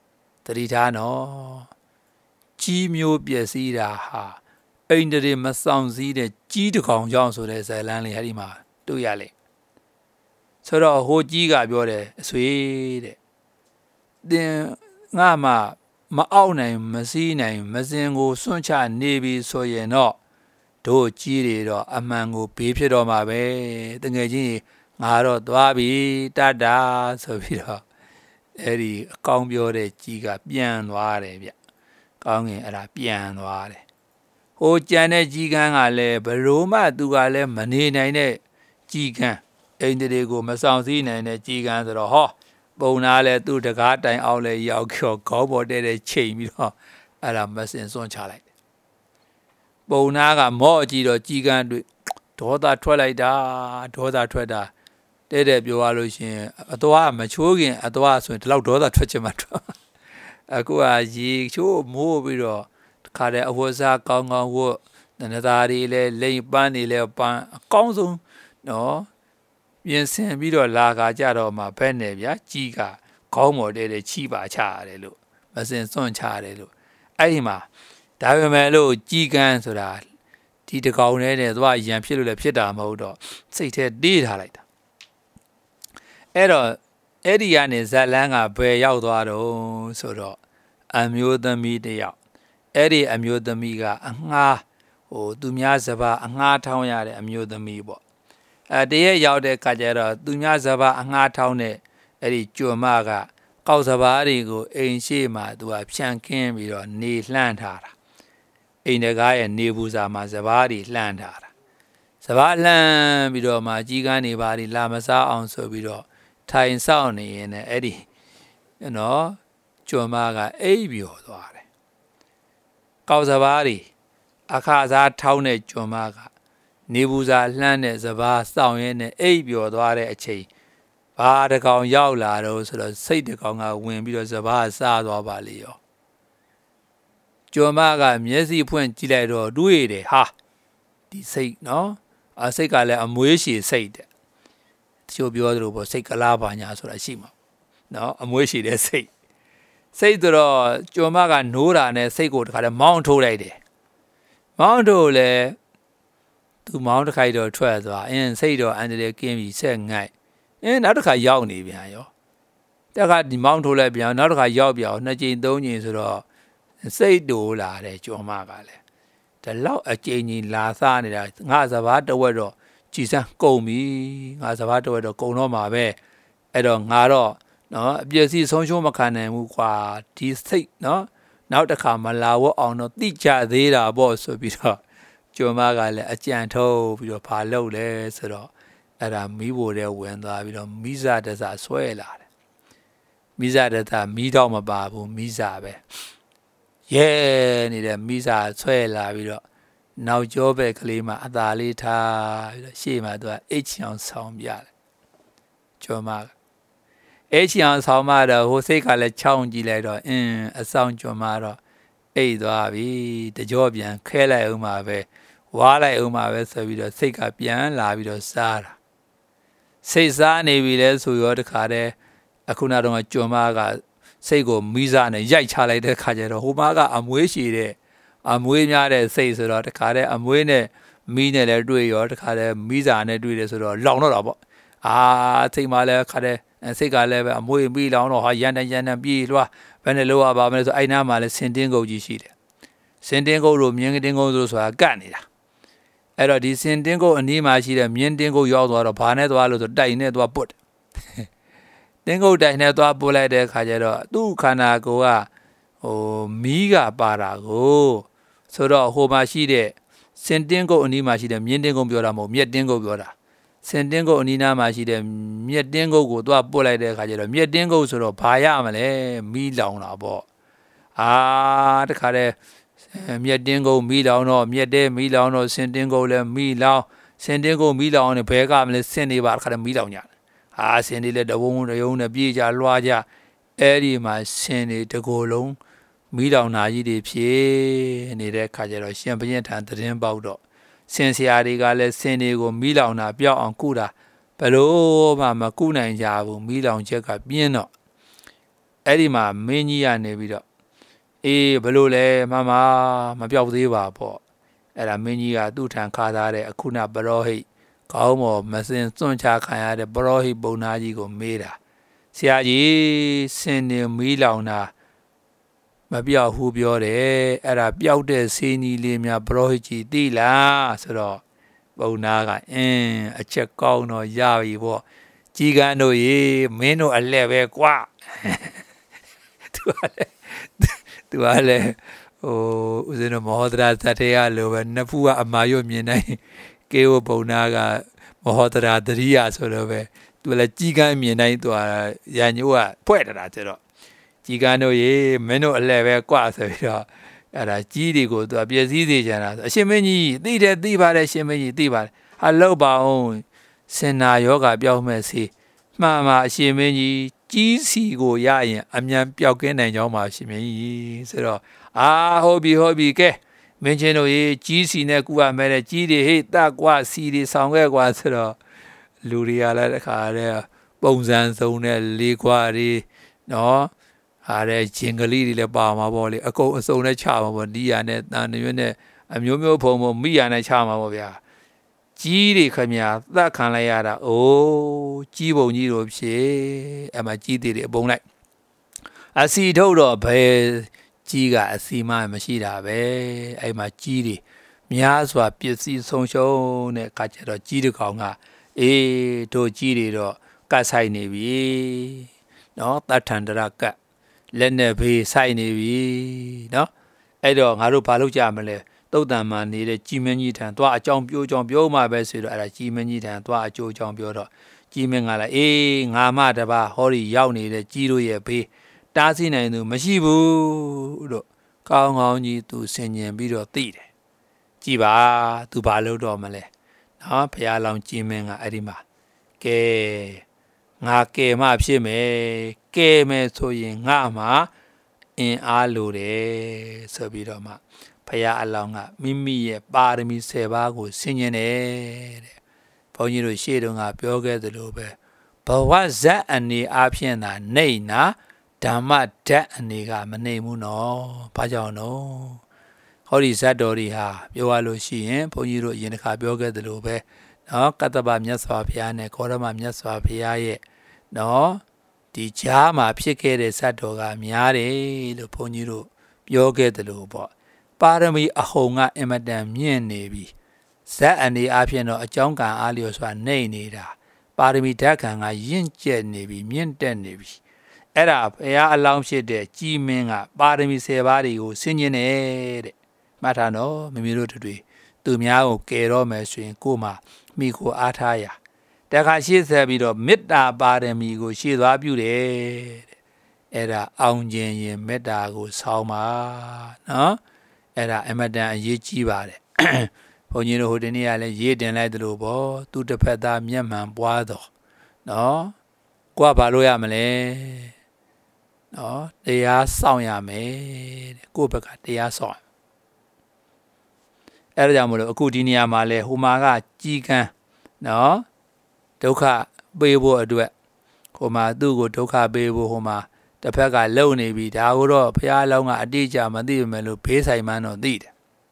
တတိထားနော်ကြီးမျိုးပျက်စီးတာဟာအိန္ဒြေမဆောင်စည်းတဲ့ကြီးတကောင်ကြောင့်ဆိုတဲ့ဇာလန်းလေးအဲ့ဒီမှာတွေ့ရလေဆိုတော့ဟိုကြီးကပြောတယ်အဆွေတဲ့သင်ငါမှမအောက်နိုင်မစည်းနိုင်မစင်ကိုစွန့်ချနေပြီဆိုရင်တော့တို့ကြီးတွေတော့အမှန်ကိုဘေးဖြစ်တော့မှာပဲတကယ်ချင်းငါတော့သွားပြီတတ်တာဆိုပြီးတော့အဲ့ဒီအကောင်းပြောတဲ့ကြီးကပြန်သွားတယ်ဗျကောင်းငင်အဲ့ဒါပြန်သွားတယ်ဟိုကြံတဲ့ကြီးကန်းကလည်းဘလို့မှသူကလည်းမနေနိုင်တဲ့ကြီးကန်းအိန္ဒြေကိုမဆောင်စည်းနိုင်တဲ့ကြီးကန်းဆိုတော့ဟောပုံနာလဲသူ့တကားတိုင်အောင်လဲရောက်ခေါ်ခေါင်းပေါ်တဲ့တဲ့ချိန်ပြီးတော့အဲ့ဒါမစင်စွန့်ချလိုက်တယ်ပုံနာကမော့ကြည့်တော့ကြီးကန်းတွေ့ဒေါသထွက်လိုက်တာဒေါသထွက်တာတဲ့တဲ့ပြောရလို့ရှင်အသွားမချိုးခင်အသွားဆိုရင်ဒီလောက်ဒေါသထွက်ချင်မှထွက်အခုကရေချိုးမိုးပြီးတော့ခါတဲ့အဝတ်စားကောင်းကောင်းဝတ်နန္ဒာတွေလဲလိမ်ပန်းတွေလဲပန်းအကောင်းဆုံးနော်ပြင်ဆင်ပြီးတော့လာခါကြတော့မှဘက်နဲ့ဗျာကြီးကခေါင်းမော်တဲ့တဲ့ချီပါချရတယ်လို့မစင်စွန့်ချရတယ်လို့အဲ့ဒီမှာဒါပေမဲ့လို့ကြီးကန်းဆိုတာဒီတကောင်နဲ့နဲ့သွားရံဖြစ်လို့လည်းဖြစ်တာမဟုတ်တော့စိတ်ထဲတေးထားလိုက်တာအဲ့တော့အဲ့ဒီကနေဇက်လန်းကဘယ်ရောက်သွားတော့ဆိုတော့အမျိုးသမီးတယောက်အဲ့ဒီအမျိုးသမီးကအငှားဟိုသူများစပါအငှားထောင်းရတဲ့အမျိုးသမီးပေါ့အဲတရက်ရောက်တဲ့ခါကျတော့သူများစပါအငှားထောင်းတဲ့အဲ့ဒီကြွမကကောက်စပါတွေကိုအိမ်ရှိမှသူကဖြန့်ခင်းပြီးတော့နေလှမ်းထားတာအိမ်တကားရဲ့နေဘူးစာမှာစပါတွေလှမ်းထားတာစပါလှမ်းပြီးတော့မှကြီးကန်းနေပါလိလာမစားအောင်ဆိုပြီးတော့ထိုင်ဆောင်နေရင်လည်းအဲ့ဒီနော်ကြွမကအိပ်ပျော်သွားတယ်ကောက်စပါတွေအခါစားထောင်းတဲ့ကြွမကနေဘူးစာလှမ်းတဲ့စပါစောင့်ရင်းနဲ့အိပ်ပျော်သွားတဲ့အချိန်ဘာတကောင်ရောက်လာတော့ဆိုတော့စိတ်တကောင်ကဝင်ပြီးတော့စပါစားသွားပါလေရောကြွမကမျက်စိဖွင့်ကြည့်လိုက်တော့တွေးတယ်ဟာဒီစိတ်နော်အစိတ်ကလည်းအမွေးရှည်စိတ်တဲ့တချို့ပြောသလိုပေါ့စိတ်ကလားပါညာဆိုတာရှိမှာနော်အမွေးရှည်တဲ့စိတ်စိတ်တော့ကြွမကနိုးတာနဲ့စိတ်ကိုတခါတည်းမောင်းထိုးလိုက်တယ်မောင်းထိုးလဲသူမောင်းတစ်ခိုက်တော့ထွက်သွားအင်းစိတ်တော့အန်တရယ်ကင်းပြီးဆက်ငိုက်အင်းနောက်တစ်ခါရောက်နေပြန်ရောတခါဒီမောင်းထိုးလိုက်ပြန်နောက်တစ်ခါရောက်ပြန်နှစ်ကြိမ်သုံးကြိမ်ဆိုတော့စိတ်တိုးလာတယ်ကြွမကလည်းဒီလောက်အကြိမ်ကြီးလာစားနေတာငါစဘာတဝက်တော့ကြည်စမ်းကုန်ပြီငါစဘာတဝက်တော့ကုန်တော့မှာပဲအဲ့တော့ငါတော့နော်အပြည့်စီဆုံးရှုံးမခံနိုင်ဘူးကွာဒီစိတ်နော်နောက်တစ်ခါမလာဝတ်အောင်တော့တိကျသေးတာပေါ့ဆိုပြီးတော့ကြွမကလည်းအကြံထုတ်ပြီးတော့ဘာလုပ်လဲဆိုတော့အဲ့ဒါမီးဘိုတဲ့ဝင်သွားပြီးတော့မိဇာတစားဆွဲလာတယ်မိဇာတစားမီးတော့မပါဘူးမိဇာပဲရဲနေတဲ့မိဇာဆွဲလာပြီးတော့နောက်ကျောဘက်ကလေးမှာအသာလေးထားပြီးတော့ရှေ့မှာသူကအိတ်ချောင်ဆောင်ပြတယ်ကြွမကအိတ်ချောင်ဆောင်မှတော့ဟိုစိတ်ကလည်းချောင်းကြည့်လိုက်တော့အင်းအဆောင်ကြွမတော့အိတ်သွားပြီတကြောပြန်ခဲလိုက်အောင်ပါပဲဝါလိုက်အောင်ပါပဲဆိုပြီးတော့စိတ်ကပြန်လာပြီးတော့စားတာစိတ်စားနေပြီလဲဆိုရောတခါတည်းအခုနောက်တော့ကြွမကစိတ်ကိုမိစားနဲ့ရိုက်ချလိုက်တဲ့ခါကျတော့ဟိုမကအမွေးရှည်တဲ့အမွေးများတဲ့စိတ်ဆိုတော့တခါတည်းအမွေးနဲ့မီးနဲ့လည်းတွေ့ရောတခါတည်းမိစားနဲ့တွေ့တယ်ဆိုတော့လောင်တော့တာပေါ့အာစိတ်မှလည်းခါတည်းစိတ်ကလည်းပဲအမွေးမီးလောင်တော့ဟာရန်တန်ရန်တန်ပြေးလွှားဘယ်နဲ့လို့ရပါမလဲဆိုအဲ့နားမှာလည်းစင်တင်းကုတ်ကြီးရှိတယ်စင်တင်းကုတ်လိုမြင်းတင်းကုတ်လိုဆိုတာကတ်နေတာအဲ့တော့ဒီစင်တင်းကုတ်အနီးမှာရှိတဲ့မြင်းတင်းကုတ်ရောက်သွားတော့ဘာနဲ့သွားလို့ဆိုတိုင်နဲ့သွားပုတ်တင်းကုတ်တိုင်နဲ့သွားပို့လိုက်တဲ့ခါကျတော့သူ့ခန္ဓာကိုယ်ကဟိုမီးကပါတာကိုဆိုတော့ဟိုမှာရှိတဲ့စင်တင်းကုတ်အနီးမှာရှိတဲ့မြင်းတင်းကုတ်ပြောတာမဟုတ်မြက်တင်းကုတ်ပြောတာစင်တင်းကုတ်အနီးနားမှာရှိတဲ့မြက်တင်းကုတ်ကိုသွားပို့လိုက်တဲ့ခါကျတော့မြက်တင်းကုတ်ဆိုတော့ဘာရမလဲမီးလောင်တာပေါ့အာတခါတည်းမြက်တင်းကုတ်မီးလောင်တော့မြက်တဲမီးလောင်တော့စင်တင်းကုတ်လည်းမီးလောင်စင်တင်းကုတ်မီးလောင်နေဘဲကမလဲစင်နေပါတခါတည်းမီးလောင်ကြတယ်အာစင်တွေလည်းတဝုံတယုံနဲ့ပြေးကြလွှားကြအဲ့ဒီမှာစင်တွေတကိုယ်လုံးမီးလောင်နာကြီးတွေဖြစ်နေတဲ့ခါကျတော့ရှင်ဘုရင်ထံသတင်းပေါက်တော့စင်ဆရာတွေကလည်းစင်တွေကိုမီးလောင်တာပြောက်အောင်ကုတာဘယ်လို့မှမကုနိုင်ကြဘူးမီးလောင်ချက်ကပြင်းတော့အဲ့ဒီမှာမင်းကြီးကနေပြီးတော့အေးဘလို့လဲမမမပြောက်သေးပါပေါ့အဲ့ဒါမင်းကြီးကသူ့ထံခါထားတဲ့အခုနပရောဟိတ်ကောင်းမော်မစင်စွန့်ချခံရတဲ့ပရောဟိတ်ပုံနာကြီးကိုမေးတာဆရာကြီးစင်နေမီးလောင်တာမပြောက်ဘူးပြောတယ်အဲ့ဒါပျောက်တဲ့ဆေးနီးလေးများပရောဟိတ်ကြီးသိလားဆိုတော့ပုံနာကအင်းအချက်ကောင်းတော့ရပြီပေါ့ကြီးကန်းတို့ရေမင်းတို့အလှဲ့ပဲကွာသူကလည်းသူကလည်းဟိုဦးဇင်းတို့မဟောဒရာသတေရလိုပဲနှစ်ဖူးကအမာရွတ်မြင်နိုင်ကေဝပုံနာကမဟောဒရာတရိယာဆိုတော့ပဲသူလည်းကြီးကန်းမြင်နိုင်သူကရညိုးကဖွဲ့တတာဆိုတော့ကြီးကန်းတို့ရေမင်းတို့အလှဲ့ပဲကွာဆိုပြီးတော့အဲ့ဒါကြီးတွေကိုသူကပြည့်စည်စေချင်တာအရှင်မင်းကြီးသိတယ်သိပါတယ်ရှင်မင်းကြီးသိပါတယ်ဟာလောက်ပါအောင်စင်နာယောဂပြောင်းမဲ့စီမှန်ပါအရှင်မင်းကြီးကြီးစီကိုရရင်အမြန်ပျောက်ကင်းနိုင်ကြောင်းပါရှင်မင်းကြီးဆိုတော့အာဟုတ်ပြီဟုတ်ပြီကဲမင်းချင်းတို့ရေကြီးစီနဲ့ကူရမယ်တဲ့ကြီးတွေဟေ့တကွာစီတွေဆောင်ခဲ့ကွာဆိုတော့လူတွေကလည်းတခါတည်းပုံစံစုံနဲ့လေးကွာတွေနော်ဟာတဲ့ဂျင်ကလေးတွေလည်းပါမှာပေါ့လေအကုန်အစုံနဲ့ချမှာပေါ့ဒီရနဲ့တန်ရွနဲ့အမျိုးမျိုးဖုံဖုံမိရနဲ့ချမှာပေါ့ဗျာကြီးတွေခမညာသတ်ခံလိုက်ရတာအိုးကြီးပုံကြီးတို့ဖြစ်အမှကြီးတွေအပုံလိုက်အစီထုတ်တော့ဘယ်ကြီးကအစီမမရှိတာပဲအဲ့မှာကြီးတွေများစွာပစ္စည်းဆုံးရှုံးတဲ့အခါကျတော့ကြီးတကောင်ကအေးတို့ကြီးတွေတော့ကတ်ဆိုင်နေပြီနော်တထန္တရကတ်လက်နဲ့ဘေးဆိုင်နေပြီနော်အဲ့တော့ငါတို့ဘာလုပ်ကြမလဲတုတ်တန်မှနေတဲ့ကြီးမင်းကြီးထံသွားအကြောင်းပြောကြောင်းပြောမှပဲဆိုတော့အဲ့ဒါကြီးမင်းကြီးထံသွားအကျိုးကြောင်းပြောတော့ကြီးမင်းကလည်းအေးငါမတပါဟောဒီရောက်နေတဲ့ကြီးတို့ရဲ့ဘေးတားဆီးနိုင်သူမရှိဘူးလို့ကောင်းကောင်းကြီးသူဆင်ញင်ပြီးတော့သိတယ်ကြည်ပါသူဘာလုပ်တော့မလဲနော်ဘုရားလောင်းကြီးမင်းကအဲ့ဒီမှာကဲငါကဲမှဖြစ်မယ်ကဲမယ်ဆိုရင်ငါမှအင်အားလိုတယ်ဆိုပြီးတော့မှဘုရားအလောင်းကမိမိရဲ့ပါရမီ၁၀ပါးကိုဆင်ញင်တယ်တဲ့ဘုန်းကြီးတို့ရှေ့တုန်းကပြောခဲ့သလိုပဲဘဝဇတ်အနေအဖြစ်သာနေနာဓမ္မဓာတ်အနေကမနေဘူးနော်ဘာကြောင့်နော်ဟောဒီဇတ်တော်တွေဟာပြောရလို့ရှိရင်ဘုန်းကြီးတို့အရင်တစ်ခါပြောခဲ့သလိုပဲနော်ကတ္တဗမြတ်စွာဘုရားနဲ့ကောရမမြတ်စွာဘုရားရဲ့နော်ဒီကြားမှာဖြစ်ခဲ့တဲ့ဇတ်တော်ကများတယ်လို့ဘုန်းကြီးတို့ပြောခဲ့သလိုပေါ့ပါရမီအဟုန်ကအင်မတန်မြင့်နေပြီဇတ်အနေအဖြစ်တော့အကြောင်းကံအားလျော်စွာနေနေတာပါရမီဓာတ်ကံကရင့်ကျက်နေပြီမြင့်တက်နေပြီအဲ့ဒါဘုရားအလောင်းဖြစ်တဲ့ကြီးမင်းကပါရမီ၁၀ပါးတွေကိုဆင်ញင်နေတဲ့မှတ်ထားနော်မိမိတို့တွေသူများကိုကယ်တော့မယ်ဆိုရင်ကိုယ်မှာမိကိုအားထားရတခါရှေ့ဆက်ပြီးတော့မေတ္တာပါရမီကိုရှေ့သွားပြုတယ်တဲ့အဲ့ဒါအောင်ခြင်းရင်မေတ္တာကိုဆောင်းပါနော်အဲ့ဒါအမတန်အရေးကြီးပါတယ်ဘုန်းကြီးတို့ဟိုဒီနေ့ကလည်းရေးတင်လိုက်သလိုပေါ့သူတစ်ဖက်သားမျက်မှန်ပွားတော့နော်ကိုကဘာလို့ရမလဲနော်တရားဆောင်ရမယ်တဲ့ကိုယ့်ဘက်ကတရားဆောင်အဲ့ဒါကြောင့်မလို့အခုဒီနေရာမှာလဲဟိုမှာကကြီးကန်းနော်ဒုက္ခပေးဖို့အတွက်ဟိုမှာသူ့ကိုဒုက္ခပေးဖို့ဟိုမှာတစ်ဖက်ကလုံနေပြီဒါကိုတော့ဘုရားလောင်းကအတိအကျမသိဘူးလို့ဘေးဆိုင်မှန်းတော့သိတယ်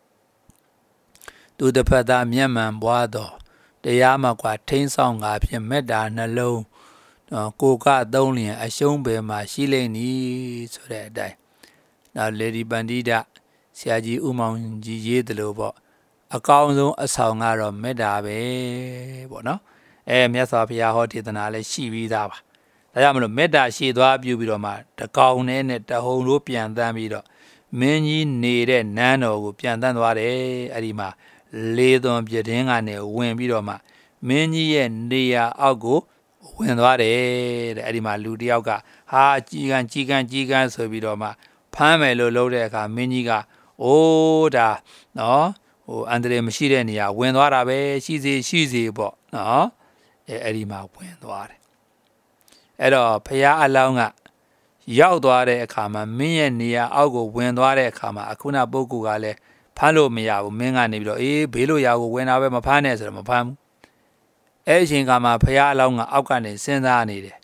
သူတစ်ဖက်သားမျက်မှန်ပွားတော့တရားမှာကွာထိန်းဆောင်တာဖြင့်မေတ္တာနှလုံးကိုကသုံးလျင်အရှုံးပဲမှာရှိလိမ့်မည်ဆိုတဲ့အတိုင်းနောက်လေဒီပန္တိဒဆရာကြီးဦးမောင်ကြီးရေးတယ်လို့ပေါ့အကောင်းဆုံးအဆောင်ကတော့မေတ္တာပဲပေါ့နော်အဲမြတ်စွာဘုရားဟောဒေသနာလည်းရှိပြီးသားပါဒါကြောင့်မလို့မေတ္တာရှိသွားပြုပြီးတော့မှတကောင်နဲ့နဲ့တဟုန်တို့ပြန်တန်းပြီးတော့မင်းကြီးနေတဲ့နန်းတော်ကိုပြန်တန်းသွားတယ်အဲ့ဒီမှာလေးသွန်ပြတင်းကနေဝင်ပြီးတော့မှမင်းကြီးရဲ့နေရာအောက်ကိုဝင်သွားတယ်တဲ့အဲ့ဒီမှာလူတယောက်ကဟာကြီးကန်းကြီးကန်းကြီးကန်းဆိုပြီးတော့မှဖမ်းမယ်လို့လုပ်တဲ့အခါမင်းကြီးကအိုးဒါနော်ဟိုအန္တရာယ်မရှိတဲ့နေရာဝင်သွားတာပဲရှိစေရှိစေပေါ့နော်အဲအဲ့ဒီမှာဝင်သွားတယ်အဲ့တော့ဘုရားအလောင်းကရောက်သွားတဲ့အခါမှာမင်းရဲ့နေရာအောက်ကိုဝင်သွားတဲ့အခါမှာအခုနပုဂ္ဂိုလ်ကလည်းဖမ်းလို့မရဘူးမင်းကနေပြီးတော့အေးဘေးလို့ရကိုဝင်တာပဲမဖမ်းနဲ့ဆိုတော့မဖမ်းဘူးအဲ့အချိန်ကမှဘုရားအလောင်းကအောက်ကနေစဉ်းစားနေတယ်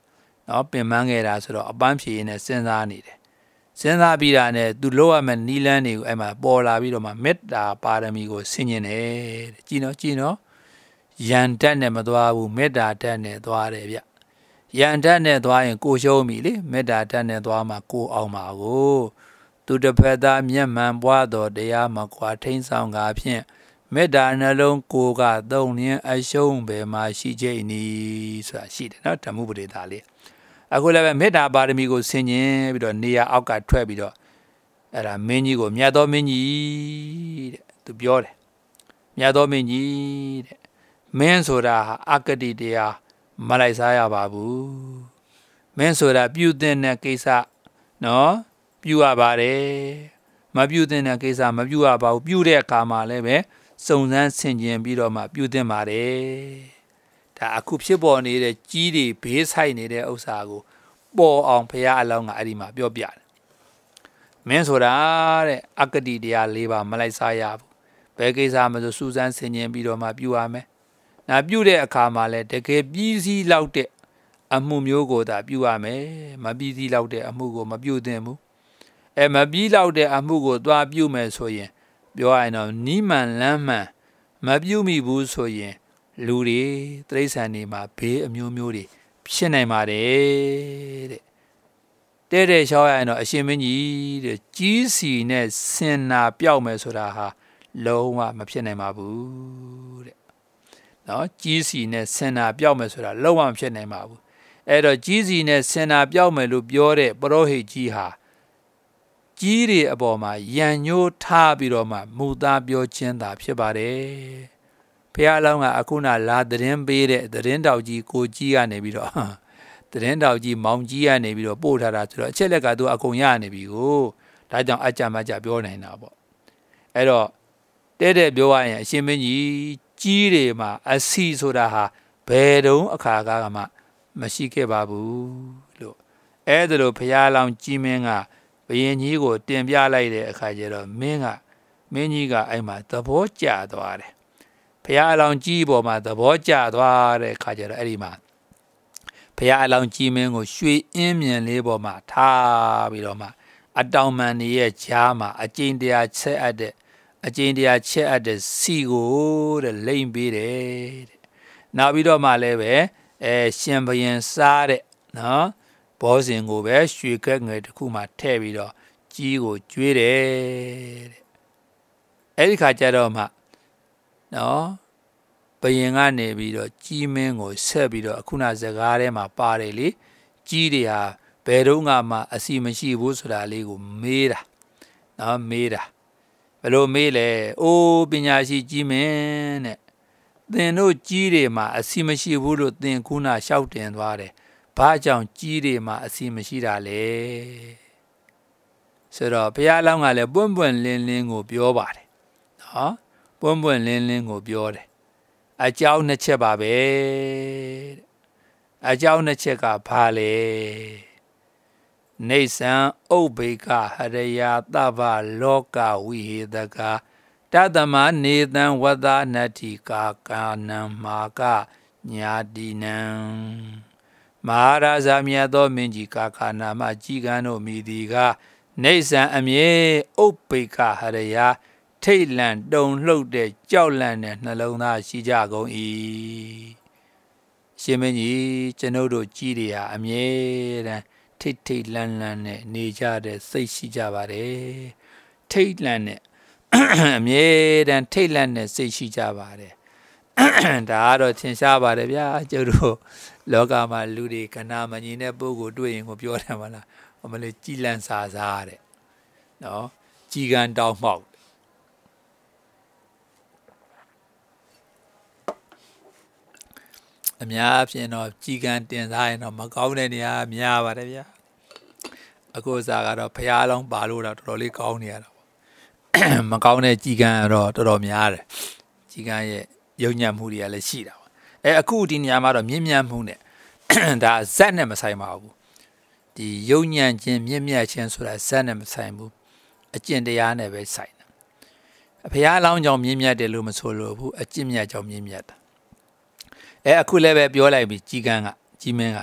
နော်ပင်ပန်းခဲ့တာဆိုတော့အပန်းဖြေနေစဉ်းစားနေတယ်စဉ်းစားပြီးတာနဲ့သူလောက်ရမယ့်နီလန်းတွေကိုအဲ့မှာပေါ်လာပြီးတော့မှမေတ္တာပါရမီကိုဆင်ញင်တယ်တဲ့ကြည်နော်ကြည်နော်ယန္တက်နဲ့မသွားဘူးမေတ္တာတက်နဲ့သွားတယ်ဗျယန္တက်နဲ့သွားရင်ကိုရှုံးပြီလေမေတ္တာတက်နဲ့သွားမှကိုအောင်ပါကိုသူတစ်ဖက်သားမျက်မှန်ပွားတော်တရားမကွာထိန်ဆောင်ကားဖြင့်မေတ္တာနှလုံးကိုကသုံးလင်းအရှုံးပဲမှာရှိခြင်းနီးဆိုတာရှိတယ်နော်ဓမ္မပရိသလေးအခုလည်းပဲမေတ္တာပါရမီကိုဆင်ញင်ပြီးတော့နေရာအောက်ကထွက်ပြီးတော့အဲ့ဒါမင်းကြီးကိုမြတ်သောမင်းကြီးတဲ့သူပြောတယ်မြတ်သောမင်းကြီးတဲ့မင်းဆိုတာဟာအကတိတရားမလိုက်စားရပါဘူးမင်းဆိုတာပြုတဲ့ကိစ္စနော်ပြုရပါတယ်မပြုတဲ့ကိစ္စမပြုရပါဘူးပြုတဲ့အခါမှာလည်းပဲစုံစမ်းဆင်ခြင်ပြီးတော့မှပြုသင့်ပါတယ်ဒါအခုဖြစ်ပေါ်နေတဲ့ကြီးတွေဘေးဆိုင်နေတဲ့ဥစ္စာကိုပေါ်အောင်ဘုရားအလောင်းကအဲ့ဒီမှာပြောပြတယ်မင်းဆိုတာတဲ့အကတိတရား၄ပါးမလိုက်စားရဘူးဘယ်ကိစ္စမှဆိုစူးစမ်းဆင်ခြင်ပြီးတော့မှပြုရမယ်နာပြုတဲ့အခါမှာလည်းတကယ်ပြီးစီးလောက်တဲ့အမှုမျိုးကိုသာပြုရမယ်မပြီးစီးလောက်တဲ့အမှုကိုမပြုသင့်ဘူးအဲမပြီးလောက်တဲ့အမှုကိုသွားပြုမယ်ဆိုရင်ပြောရရင်တော့နီးမှန်လမ်းမှန်မပြုမိဘူးဆိုရင်လူတွေတိရစ္ဆာန်တွေမှာဘေးအမျိုးမျိုးတွေဖြစ်နိုင်ပါတယ်တဲ့တဲ့တဲ့ရှောင်းရရင်တော့အရှင်မင်းကြီးတဲ့ကြီးစီနဲ့စင်နာပြောက်မယ်ဆိုတာဟာလုံးဝမဖြစ်နိုင်ပါဘူးတဲ့နော်ကြီးစီနဲ့စင်နာပြောက်မယ်ဆိုတာလုံးဝမဖြစ်နိုင်ပါဘူးအဲ့တော့ကြီးစီနဲ့စင်နာပြောက်မယ်လို့ပြောတဲ့ပရောဟိတ်ကြီးဟာကြီးတွေအပေါ်မှာယံညိုးထားပြီးတော့မှမူသားပြောခြင်းသာဖြစ်ပါတယ်ဘုရားလောင်းကအခုနလာသတင်းပေးတဲ့သတင်းတောက်ကြီးကိုကြီးကနေပြီးတော့သတင်းတောက်ကြီးမောင်ကြီးကနေပြီးတော့ပို့ထားတာဆိုတော့အချက်လက်ကသူအကုန်ရနေပြီကိုဒါကြောင့်အကြမ်းမကြပြောနိုင်တာပေါ့အဲ့တော့တဲ့တဲ့ပြောရရင်အရှင်မင်းကြီးကြီးတွေမှာအစီဆိုတာဟာဘယ်တုန်းအခါကားမှမရှိခဲ့ပါဘူးလို့အဲ့ဒါလို့ဘုရားလောင်းကြီးမင်းကဘယင်ကြီးကိုတင်ပြလိုက်တဲ့အခါကျတော့မင်းကမင်းကြီးကအဲ့မှာသဘောကျသွားတယ်ဘုရားအလောင်းကြီးပေါ်မှာသဘောကျသွားတဲ့အခါကျတော့အဲ့ဒီမှာဘုရားအလောင်းကြီးမင်းကိုရွှေအင်းမြင်လေးပေါ်မှာထားပြီးတော့မှအတောင်မှန်ရဲ့ကြားမှာအကျဉ်တရားချက်အပ်တဲ့အကျဉ်တရားချက်အပ်တဲ့စီကိုတဲ့လိမ့်ပေးတယ်တဲ့နောက်ပြီးတော့မှလည်းပဲအဲရှင်ဘရင်စားတဲ့နော်ဘောဇင်ကိုပဲရွှေကက်ငယ်တစ်ခုမှထည့်ပြီးတော့ကြီးကိုကျွေးတယ်တဲ့အဲ့ဒီခါကျတော့မှနော်ဘယင်ကနေပြီးတော့ကြီးမင်းကိုဆက်ပြီးတော့အခုနစကားထဲမှာပါတယ်လေကြီးတွေဟာဘယ်တော့မှအစီမရှိဘူးဆိုတာလေးကိုမေးတာနော်မေးတာဘယ်လိုမေးလဲအိုးပညာရှိကြီးမင်းတဲ့သင်တို့ကြီးတွေမှာအစီမရှိဘူးလို့သင်ခုနလျှောက်တင်သွားတယ်ဘာကြောင့်ကြီးတွေမှာအစီမရှိတာလဲဆိုတော့ဘုရားလောင်းကလည်းပွန့်ပွန့်လင်းလင်းကိုပြောပါတယ်နော်ပွန့်ပွန့်လင်းလင်းကိုပြောတယ်အကြောင်းနှစ်ချက်ပါပဲတဲ့အကြောင်းနှစ်ချက်ကဘာလဲနေဆံဥပ္ပေကဟရယသဗ္ဗလောကဝိဟေတကတတမနေတံဝဒနတိကာကာနံမာကညာတိနံမဟာရာဇာမြတ်သောမင်းကြီးကာကာနာမကြီးကန်းတို့မိသည်ကနေဆံအမြဲဥပ္ပေကဟရယထိတ်လန့်တုန်လှုပ်တဲ့ကြောက်လန့်တဲ့နှလုံးသားရှိကြကုန်၏ရှင်မင်းကြီးကျွန်ုပ်တို့ကြီးတွေဟာအမြဲတမ်းထိတ်ထိတ်လန့်လန့်နဲ့နေကြတဲ့စိတ်ရှိကြပါတယ်ထိတ်လန့်နဲ့အမြဲတမ်းထိတ်လန့်နဲ့စိတ်ရှိကြပါတယ်ဒါကတော့သင်ရှားပါတယ်ဗျာကျုပ်တို့လောကမှာလူတွေကနာမညီတဲ့ပုဂ္ဂိုလ်တွေ့ရင်ကိုပြောတယ်မလားအမလေးကြည်လန့်စားစားတဲ့နော်ကြီးကန်းတောင်းမှောက်အများအပြားတော့ကြီးကန်းတင်စားရင်တော့မကောင်းတဲ့နေရာများပါတယ်ဗျာအခုစားကတော့ဖျားလုံးပါလို့တော့တော်တော်လေးကောင်းနေရတာပေါ့မကောင်းတဲ့ကြီးကန်းကတော့တော်တော်များတယ်ကြီးကန်းရဲ့ယုံညံ့မှုတွေကလည်းရှိတာပေါ့အဲအခုဒီနေရာမှာတော့မြင့်မြတ်မှုနဲ့ဒါဇက်နဲ့မဆိုင်ပါဘူးဒီယုံညံ့ခြင်းမြင့်မြတ်ခြင်းဆိုတာဇက်နဲ့မဆိုင်ဘူးအကျင့်တရားနဲ့ပဲဆိုင်တာဖျားလောင်းကြောင့်မြင့်မြတ်တယ်လို့မဆိုလို့ဘူးအကျင့်မြတ်ကြောင့်မြင့်မြတ်တာအဲအခုလည်းပဲပြောလိုက်ပြီကြီးကန်းကကြီးမင်းက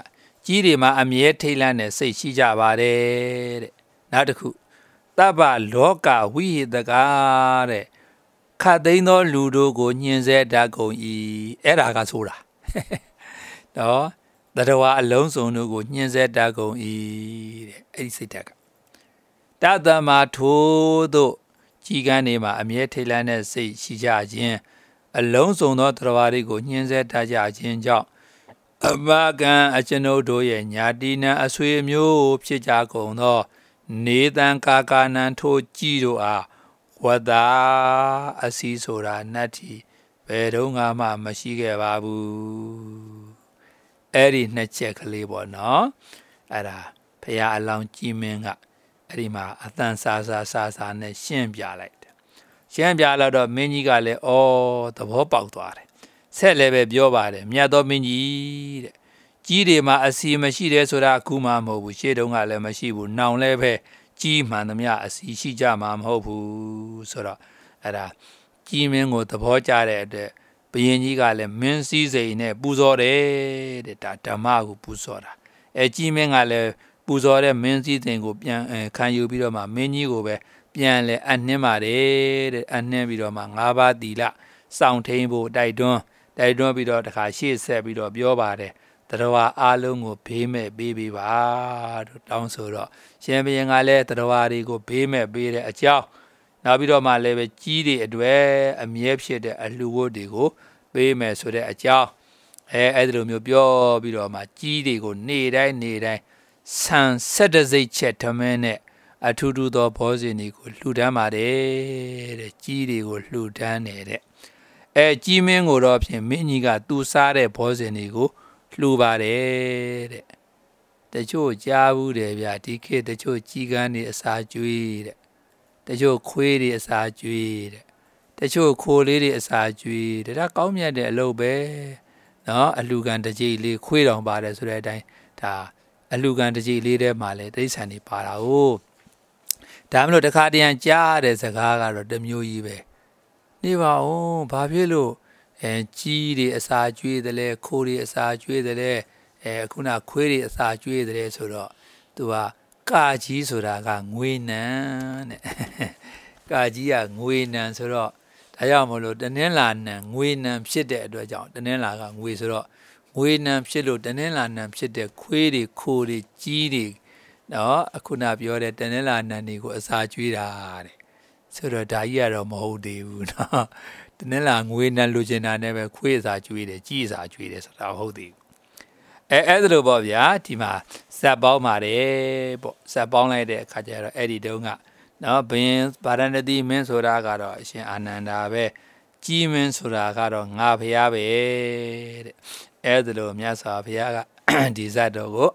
ကြီးတွေမှာအမြဲထိတ်လန့်တဲ့စိတ်ရှိကြပါတယ်တဲ့နောက်တစ်ခုတပ္ပလောကဝိဟိတကာတဲ့ခတ်သိမ်းသောလူတို့ကိုညှင်းဆဲတတ်ကုန်၏အဲ့ဒါကဆိုတာနော်တတဝါအလုံးစုံတို့ကိုညှင်းဆဲတတ်ကုန်၏တဲ့အဲ့ဒီစိတ်ဓာတ်ကတတမထိုးတို့ကြီးကန်းနေမှာအမြဲထိတ်လန့်တဲ့စိတ်ရှိကြခြင်းအလုံးစုံသောတတဝါတွေကိုညှင်းဆဲတတ်ကြခြင်းကြောင့်အဘကံအကျွန်ုပ်တို့ရဲ့ညာတိနံအဆွေမျိုးဖြစ်ကြကုန်သောနေတံကာကာနံထိုကြီးတို့အားဝတ္တာအစီဆိုတာနတ်တီဘယ်တော့မှမရှိခဲ့ပါဘူးအဲ့ဒီနှစ်ချက်ကလေးပေါ့နော်အဲ့ဒါဖရာအလောင်းကြီးမင်းကအဲ့ဒီမှာအတန်ဆာဆာဆာဆာနဲ့ရှင်းပြလိုက်တယ်ရှင်းပြလာတော့မင်းကြီးကလည်းဩသဘောပေါက်သွားတယ်ဆက်လည်းပဲပြောပါတယ်မြတ်သောမင်းကြီးတဲ့ကြီးတွေမှာအစီမရှိတယ်ဆိုတာအခုမှမဟုတ်ဘူးရှေ့တုန်းကလည်းမရှိဘူးနောင်လည်းပဲကြီးမှန်သမျှအစီရှိကြမှာမဟုတ်ဘူးဆိုတော့အဲ့ဒါကြီးမင်းကိုသဘောကျတဲ့အတွက်ဘုရင်ကြီးကလည်းမင်းစည်းစိမ်နဲ့ပူဇော်တယ်တဲ့ဒါဓမ္မကိုပူဇော်တာအဲကြီးမင်းကလည်းပူဇော်တဲ့မင်းစည်းစိမ်ကိုပြန်ခံယူပြီးတော့မှမင်းကြီးကိုပဲပြန်လဲအနှင်းပါတယ်တဲ့အနှင်းပြီးတော့မှငါးပါးသီလစောင့်ထိန်ဖို့တိုက်တွန်းတိုက်တွန်းပြီးတော့တခါရှေ့ဆက်ပြီးတော့ပြောပါတယ်တရဝအားလုံးကိုဘေးမဲ့ပေးပေးပါတို့တောင်းဆိုတော့ရှင်ဘုရင်ကလည်းတရဝတွေကိုဘေးမဲ့ပေးတဲ့အကြောင်းနောက်ပြီးတော့မှလည်းပဲကြီးတွေအတွေ့အမြဲဖြစ်တဲ့အလှဝတ်တွေကိုပေးမယ်ဆိုတဲ့အကြောင်းအဲအဲ့ဒီလိုမျိုးပြောပြီးတော့မှကြီးတွေကိုနေတိုင်းနေတိုင်းဆန်ဆက်တစိတ်ချက်ထမင်းနဲ့အထူးထူးသောဘောဇင်တွေကိုလှူဒန်းပါတယ်တဲ့ကြီးတွေကိုလှူဒန်းနေတဲ့အဲကြီးမင်းကိုတော့ဖြင့်မင်းကြီးကသူစားတဲ့ဘောဇင်တွေကိုလှူပါတယ်တဲ့တချို့ကြားဘူးတယ်ဗျဒီခေတ်တချို့ကြီးကန်းတွေအစာကျွေးတဲ့တချို့ခွေးတွေအစာကျွေးတဲ့တချို့ခိုးလေးတွေအစာကျွေးတဲ့ဒါကောင်းမြတ်တဲ့အလုပ်ပဲနော်အလူကန်တကြိတ်လေးခွေးတောင်ပါတယ်ဆိုတဲ့အတိုင်းဒါအလူကန်တကြိတ်လေးထဲမှာလဲတိရစ္ဆာန်တွေပါတာဟုတ်ဒါမလို့တခါတရံကြားတဲ့စကားကတော့တမျိုးကြီးပဲနေပါဦးဘာဖြစ်လို့အဲကြီးတွေအစာကျွေးတယ်လဲခိုးတွေအစာကျွေးတယ်လဲအဲခုနခွေးတွေအစာကျွေးတယ်ဆိုတော့သူကကာကြီးဆိုတာကငွေနံတဲ့ကာကြီးကငွေနံဆိုတော့ဒါကြောင့်မလို့တနင်္လာနံငွေနံဖြစ်တဲ့အတွက်ကြောင့်တနင်္လာကငွေဆိုတော့ငွေနံဖြစ်လို့တနင်္လာနံဖြစ်တဲ့ခွေးတွေခိုးတွေကြီးတွေနော်အခုနပြောတဲ့တနင်္လာနံတွေကိုအစာကျွေးတာတဲ့ဆိုတော့ဒါကြီးကတော့မဟုတ်သေးဘူးနော်တနင်္လာငွေနံလူကျင်တာနဲ့ပဲခွေးအစာကျွေးတယ်ကြီးအစာကျွေးတယ်ဆိုတာဟုတ်သေးဘူးအဲအဲ့ဒါလိုပေါ့ဗျာဒီမှာဇက်ပေါင်းပါတယ်ပေါ့ဇက်ပေါင်းလိုက်တဲ့အခါကျတော့အဲ့ဒီတုန်းကနော်ဘင်းဗာရဏသီမင်းဆိုတာကတော့အရှင်အာနန္ဒာပဲကြီးမင်းဆိုတာကတော့ငါဖျားပဲတဲ့အဲ့ဒါလိုမြတ်စွာဘုရားကဒီဇက်တော်ကို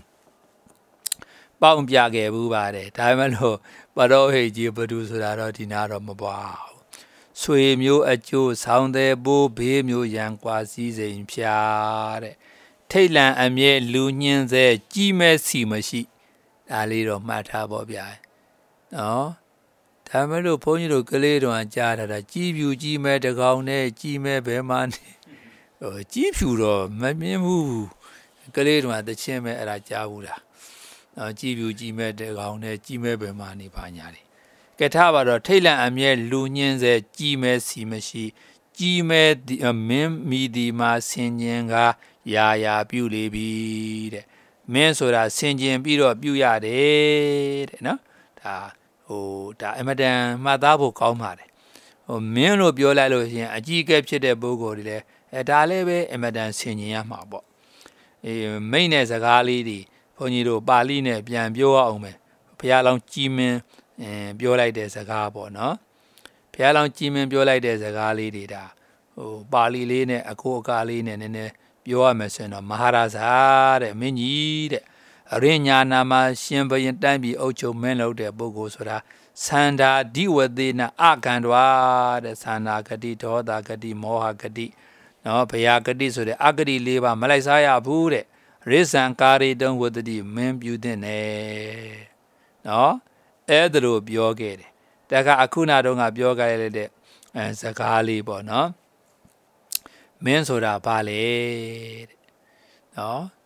ပေါင်းပြခဲ့ဘူးပါတယ်ဒါပေမဲ့လို့ပရောဟိတ်ကြီးဘသူဆိုတာတော့ဒီနာတော့မပွားဘူးဆွေမျိုးအကျိုးဆောင်တဲ့ဘိုးဘေးမျိုးရန်ကွာစည်းစိမ်ဖြာတဲ့ထိတ်လန့်အမြဲလူညင်းစေကြီးမဲ့စီမရှိဒါလေးတော့မှတ်ထားပါဗျာနော်ဒါမဲ့လို့ဘုန်းကြီးတို့ကလေးတော်ကြားထားတာကြီးပြူကြီးမဲ့တကောင်နဲ့ကြီးမဲ့ဘယ်မှနေဟိုကြီးဖြူတော့မမြင်ဘူးကလေးတော်တချင်းမဲ့အဲ့ဒါကြားဘူးလားနော်ကြီးပြူကြီးမဲ့တကောင်နဲ့ကြီးမဲ့ဘယ်မှနေပါညာတယ်ကဲထားပါတော့ထိတ်လန့်အမြဲလူညင်းစေကြီးမဲ့စီမရှိကြီးမဲ့မင်းမိဒီမှာဆင်ញင်ကရာရာပြုလေပြီတဲ့မင်းဆိုတာဆင်ကျင်ပြီးတော့ပြုရတယ်တဲ့နော်ဒါဟိုဒါအမတန်မှတ်သားဖို့ကောင်းပါတယ်ဟိုမင်းလို့ပြောလိုက်လို့ရှိရင်အကြီးအကဲဖြစ်တဲ့ပုဂ္ဂိုလ်တွေလည်းအဲဒါလည်းပဲအမတန်ဆင်ကျင်ရမှာပေါ့အေးမိတ်နဲ့စကားလေးတွေဘုန်းကြီးတို့ပါဠိနဲ့ပြန်ပြောအောင်မယ်ဘုရားလောင်းကြီးမင်းအင်းပြောလိုက်တဲ့စကားပေါ့နော်ဘုရားလောင်းကြီးမင်းပြောလိုက်တဲ့စကားလေးတွေဒါဟိုပါဠိလေးနဲ့အခိုးအကားလေးနဲ့နည်းနည်းပြောရမယ်ဆိုရင်တော့မဟာရာဇာတဲ့မင်းကြီးတဲ့အရိညာနာမှာရှင်ဘုရင်တိုင်းပြည်အုပ်ချုပ်မင်းလုပ်တဲ့ပုဂ္ဂိုလ်ဆိုတာသန္တာဓိဝသေနအကန္တဝါတဲ့သန္တာဂတိဒေါသဂတိမောဟဂတိနော်ဘယဂတိဆိုတဲ့အဂတိလေးပါမလိုက်စားရဘူးတဲ့ရိဇံကာရီတုံဝတ္တိမင်းပြုတဲ့နဲ့နော်အဲ့ဒါလိုပြောခဲ့တယ်တခါအခုနာတော့ငါပြောခဲ့ရတဲ့အဲစကားလေးပေါ့နော်မင်းဆိုတာဘာလဲတဲ့နော်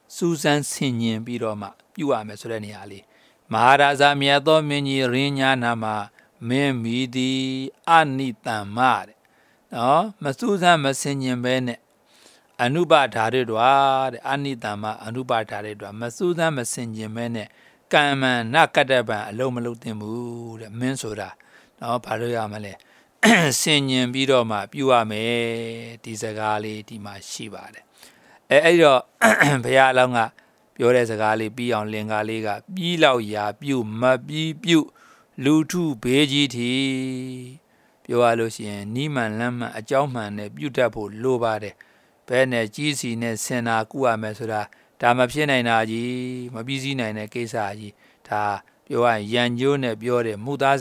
Susan Singing Bidoma, you are Messereniali. Maharaza Miato Mini Rinya Nama, Mimidi, Anita Mad. No, Masusan Massinian Bene. Anuba Taridwa, Anita Ma, Anuba Taridwa, Masusan Massinjin Mene, Kaman, Nakadaba, Lomalutimbu, Mensura, no Paruyamale. Singing Bidoma, you are me, Tisagali, Tima Shibade. Edo Payalanga, Pure Sagali, be on Lingaliga, be lao ya, bu, ma be bu, Lutu, Beji, Pure Lucian, Niman Lama, a Jauman, beautiful, low body, Pene, Gisi, Sena, Kua Mesura, Tamapina Naji, Mabizina in a Kesaji, Ta, Pure Yanjune, Pure,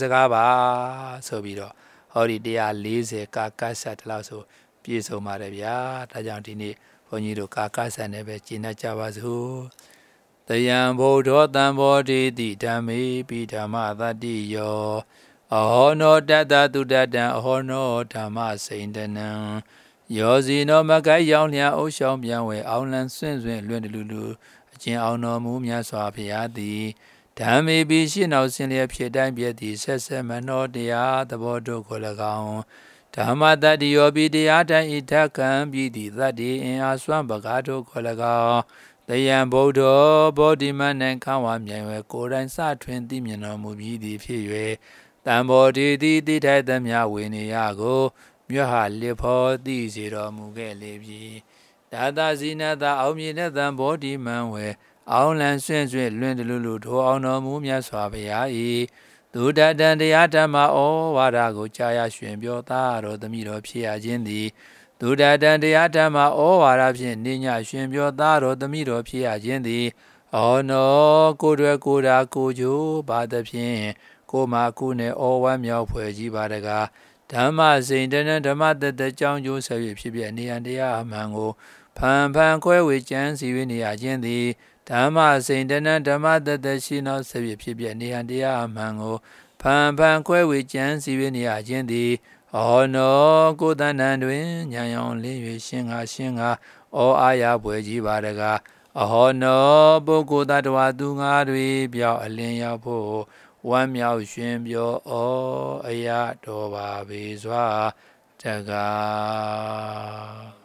Mudazagaba, Sobido, Hori dea lazy, Kakasat Lasso, Piso Maravia, Tajantini. Ponido Kakasa never China Chavazu. The young bodo tambodi di dami pita mother di yo. Oh no dada to dada, oh no tama saint and Yosi no Magayonia, O Sham Yanwe, Outland Swins, Lulu, Jin Auno Mumia Swapiadi. Tammy be she now silly up she dime yet the sesame no dia, the bodo colagao. Tamada di obi di ata itakan be the that day in Aswan Bagato colaga. The young bodo, body man and Kawam Yanwe, Koran sa twenty mino movie the few. Tambodi di di them ya winnie yago. Myaha lipo di zero muge libi. Dada zina da omina than body man we. Outland sends with Lundulu to honor mumia swabia. Do that than the atama o warago chaya shwimbio taro the miro pia jindi. Do that than the atama o warabin ninya shwimbio taro the miro pia jindi. Oh no, good kuda kuju, bad pin. Koma kune o one meow puji badaga. Dama Saint and Dama the John Joseph Shibiani and the Mango. Pan Pan Koi with Jan Sivini Agendi. Dama Saint and Dama the Shino Shibiani and the Mango. Pan Pan Koi with Jan Sivini Agendi. Oh no, good and win, Yan Li Shinga Shinga, O Aya Puji Badaga. Oh no, Bogo that Wadunga, we be a linya po. One meow shim yo o aya to ba bizwa jaga.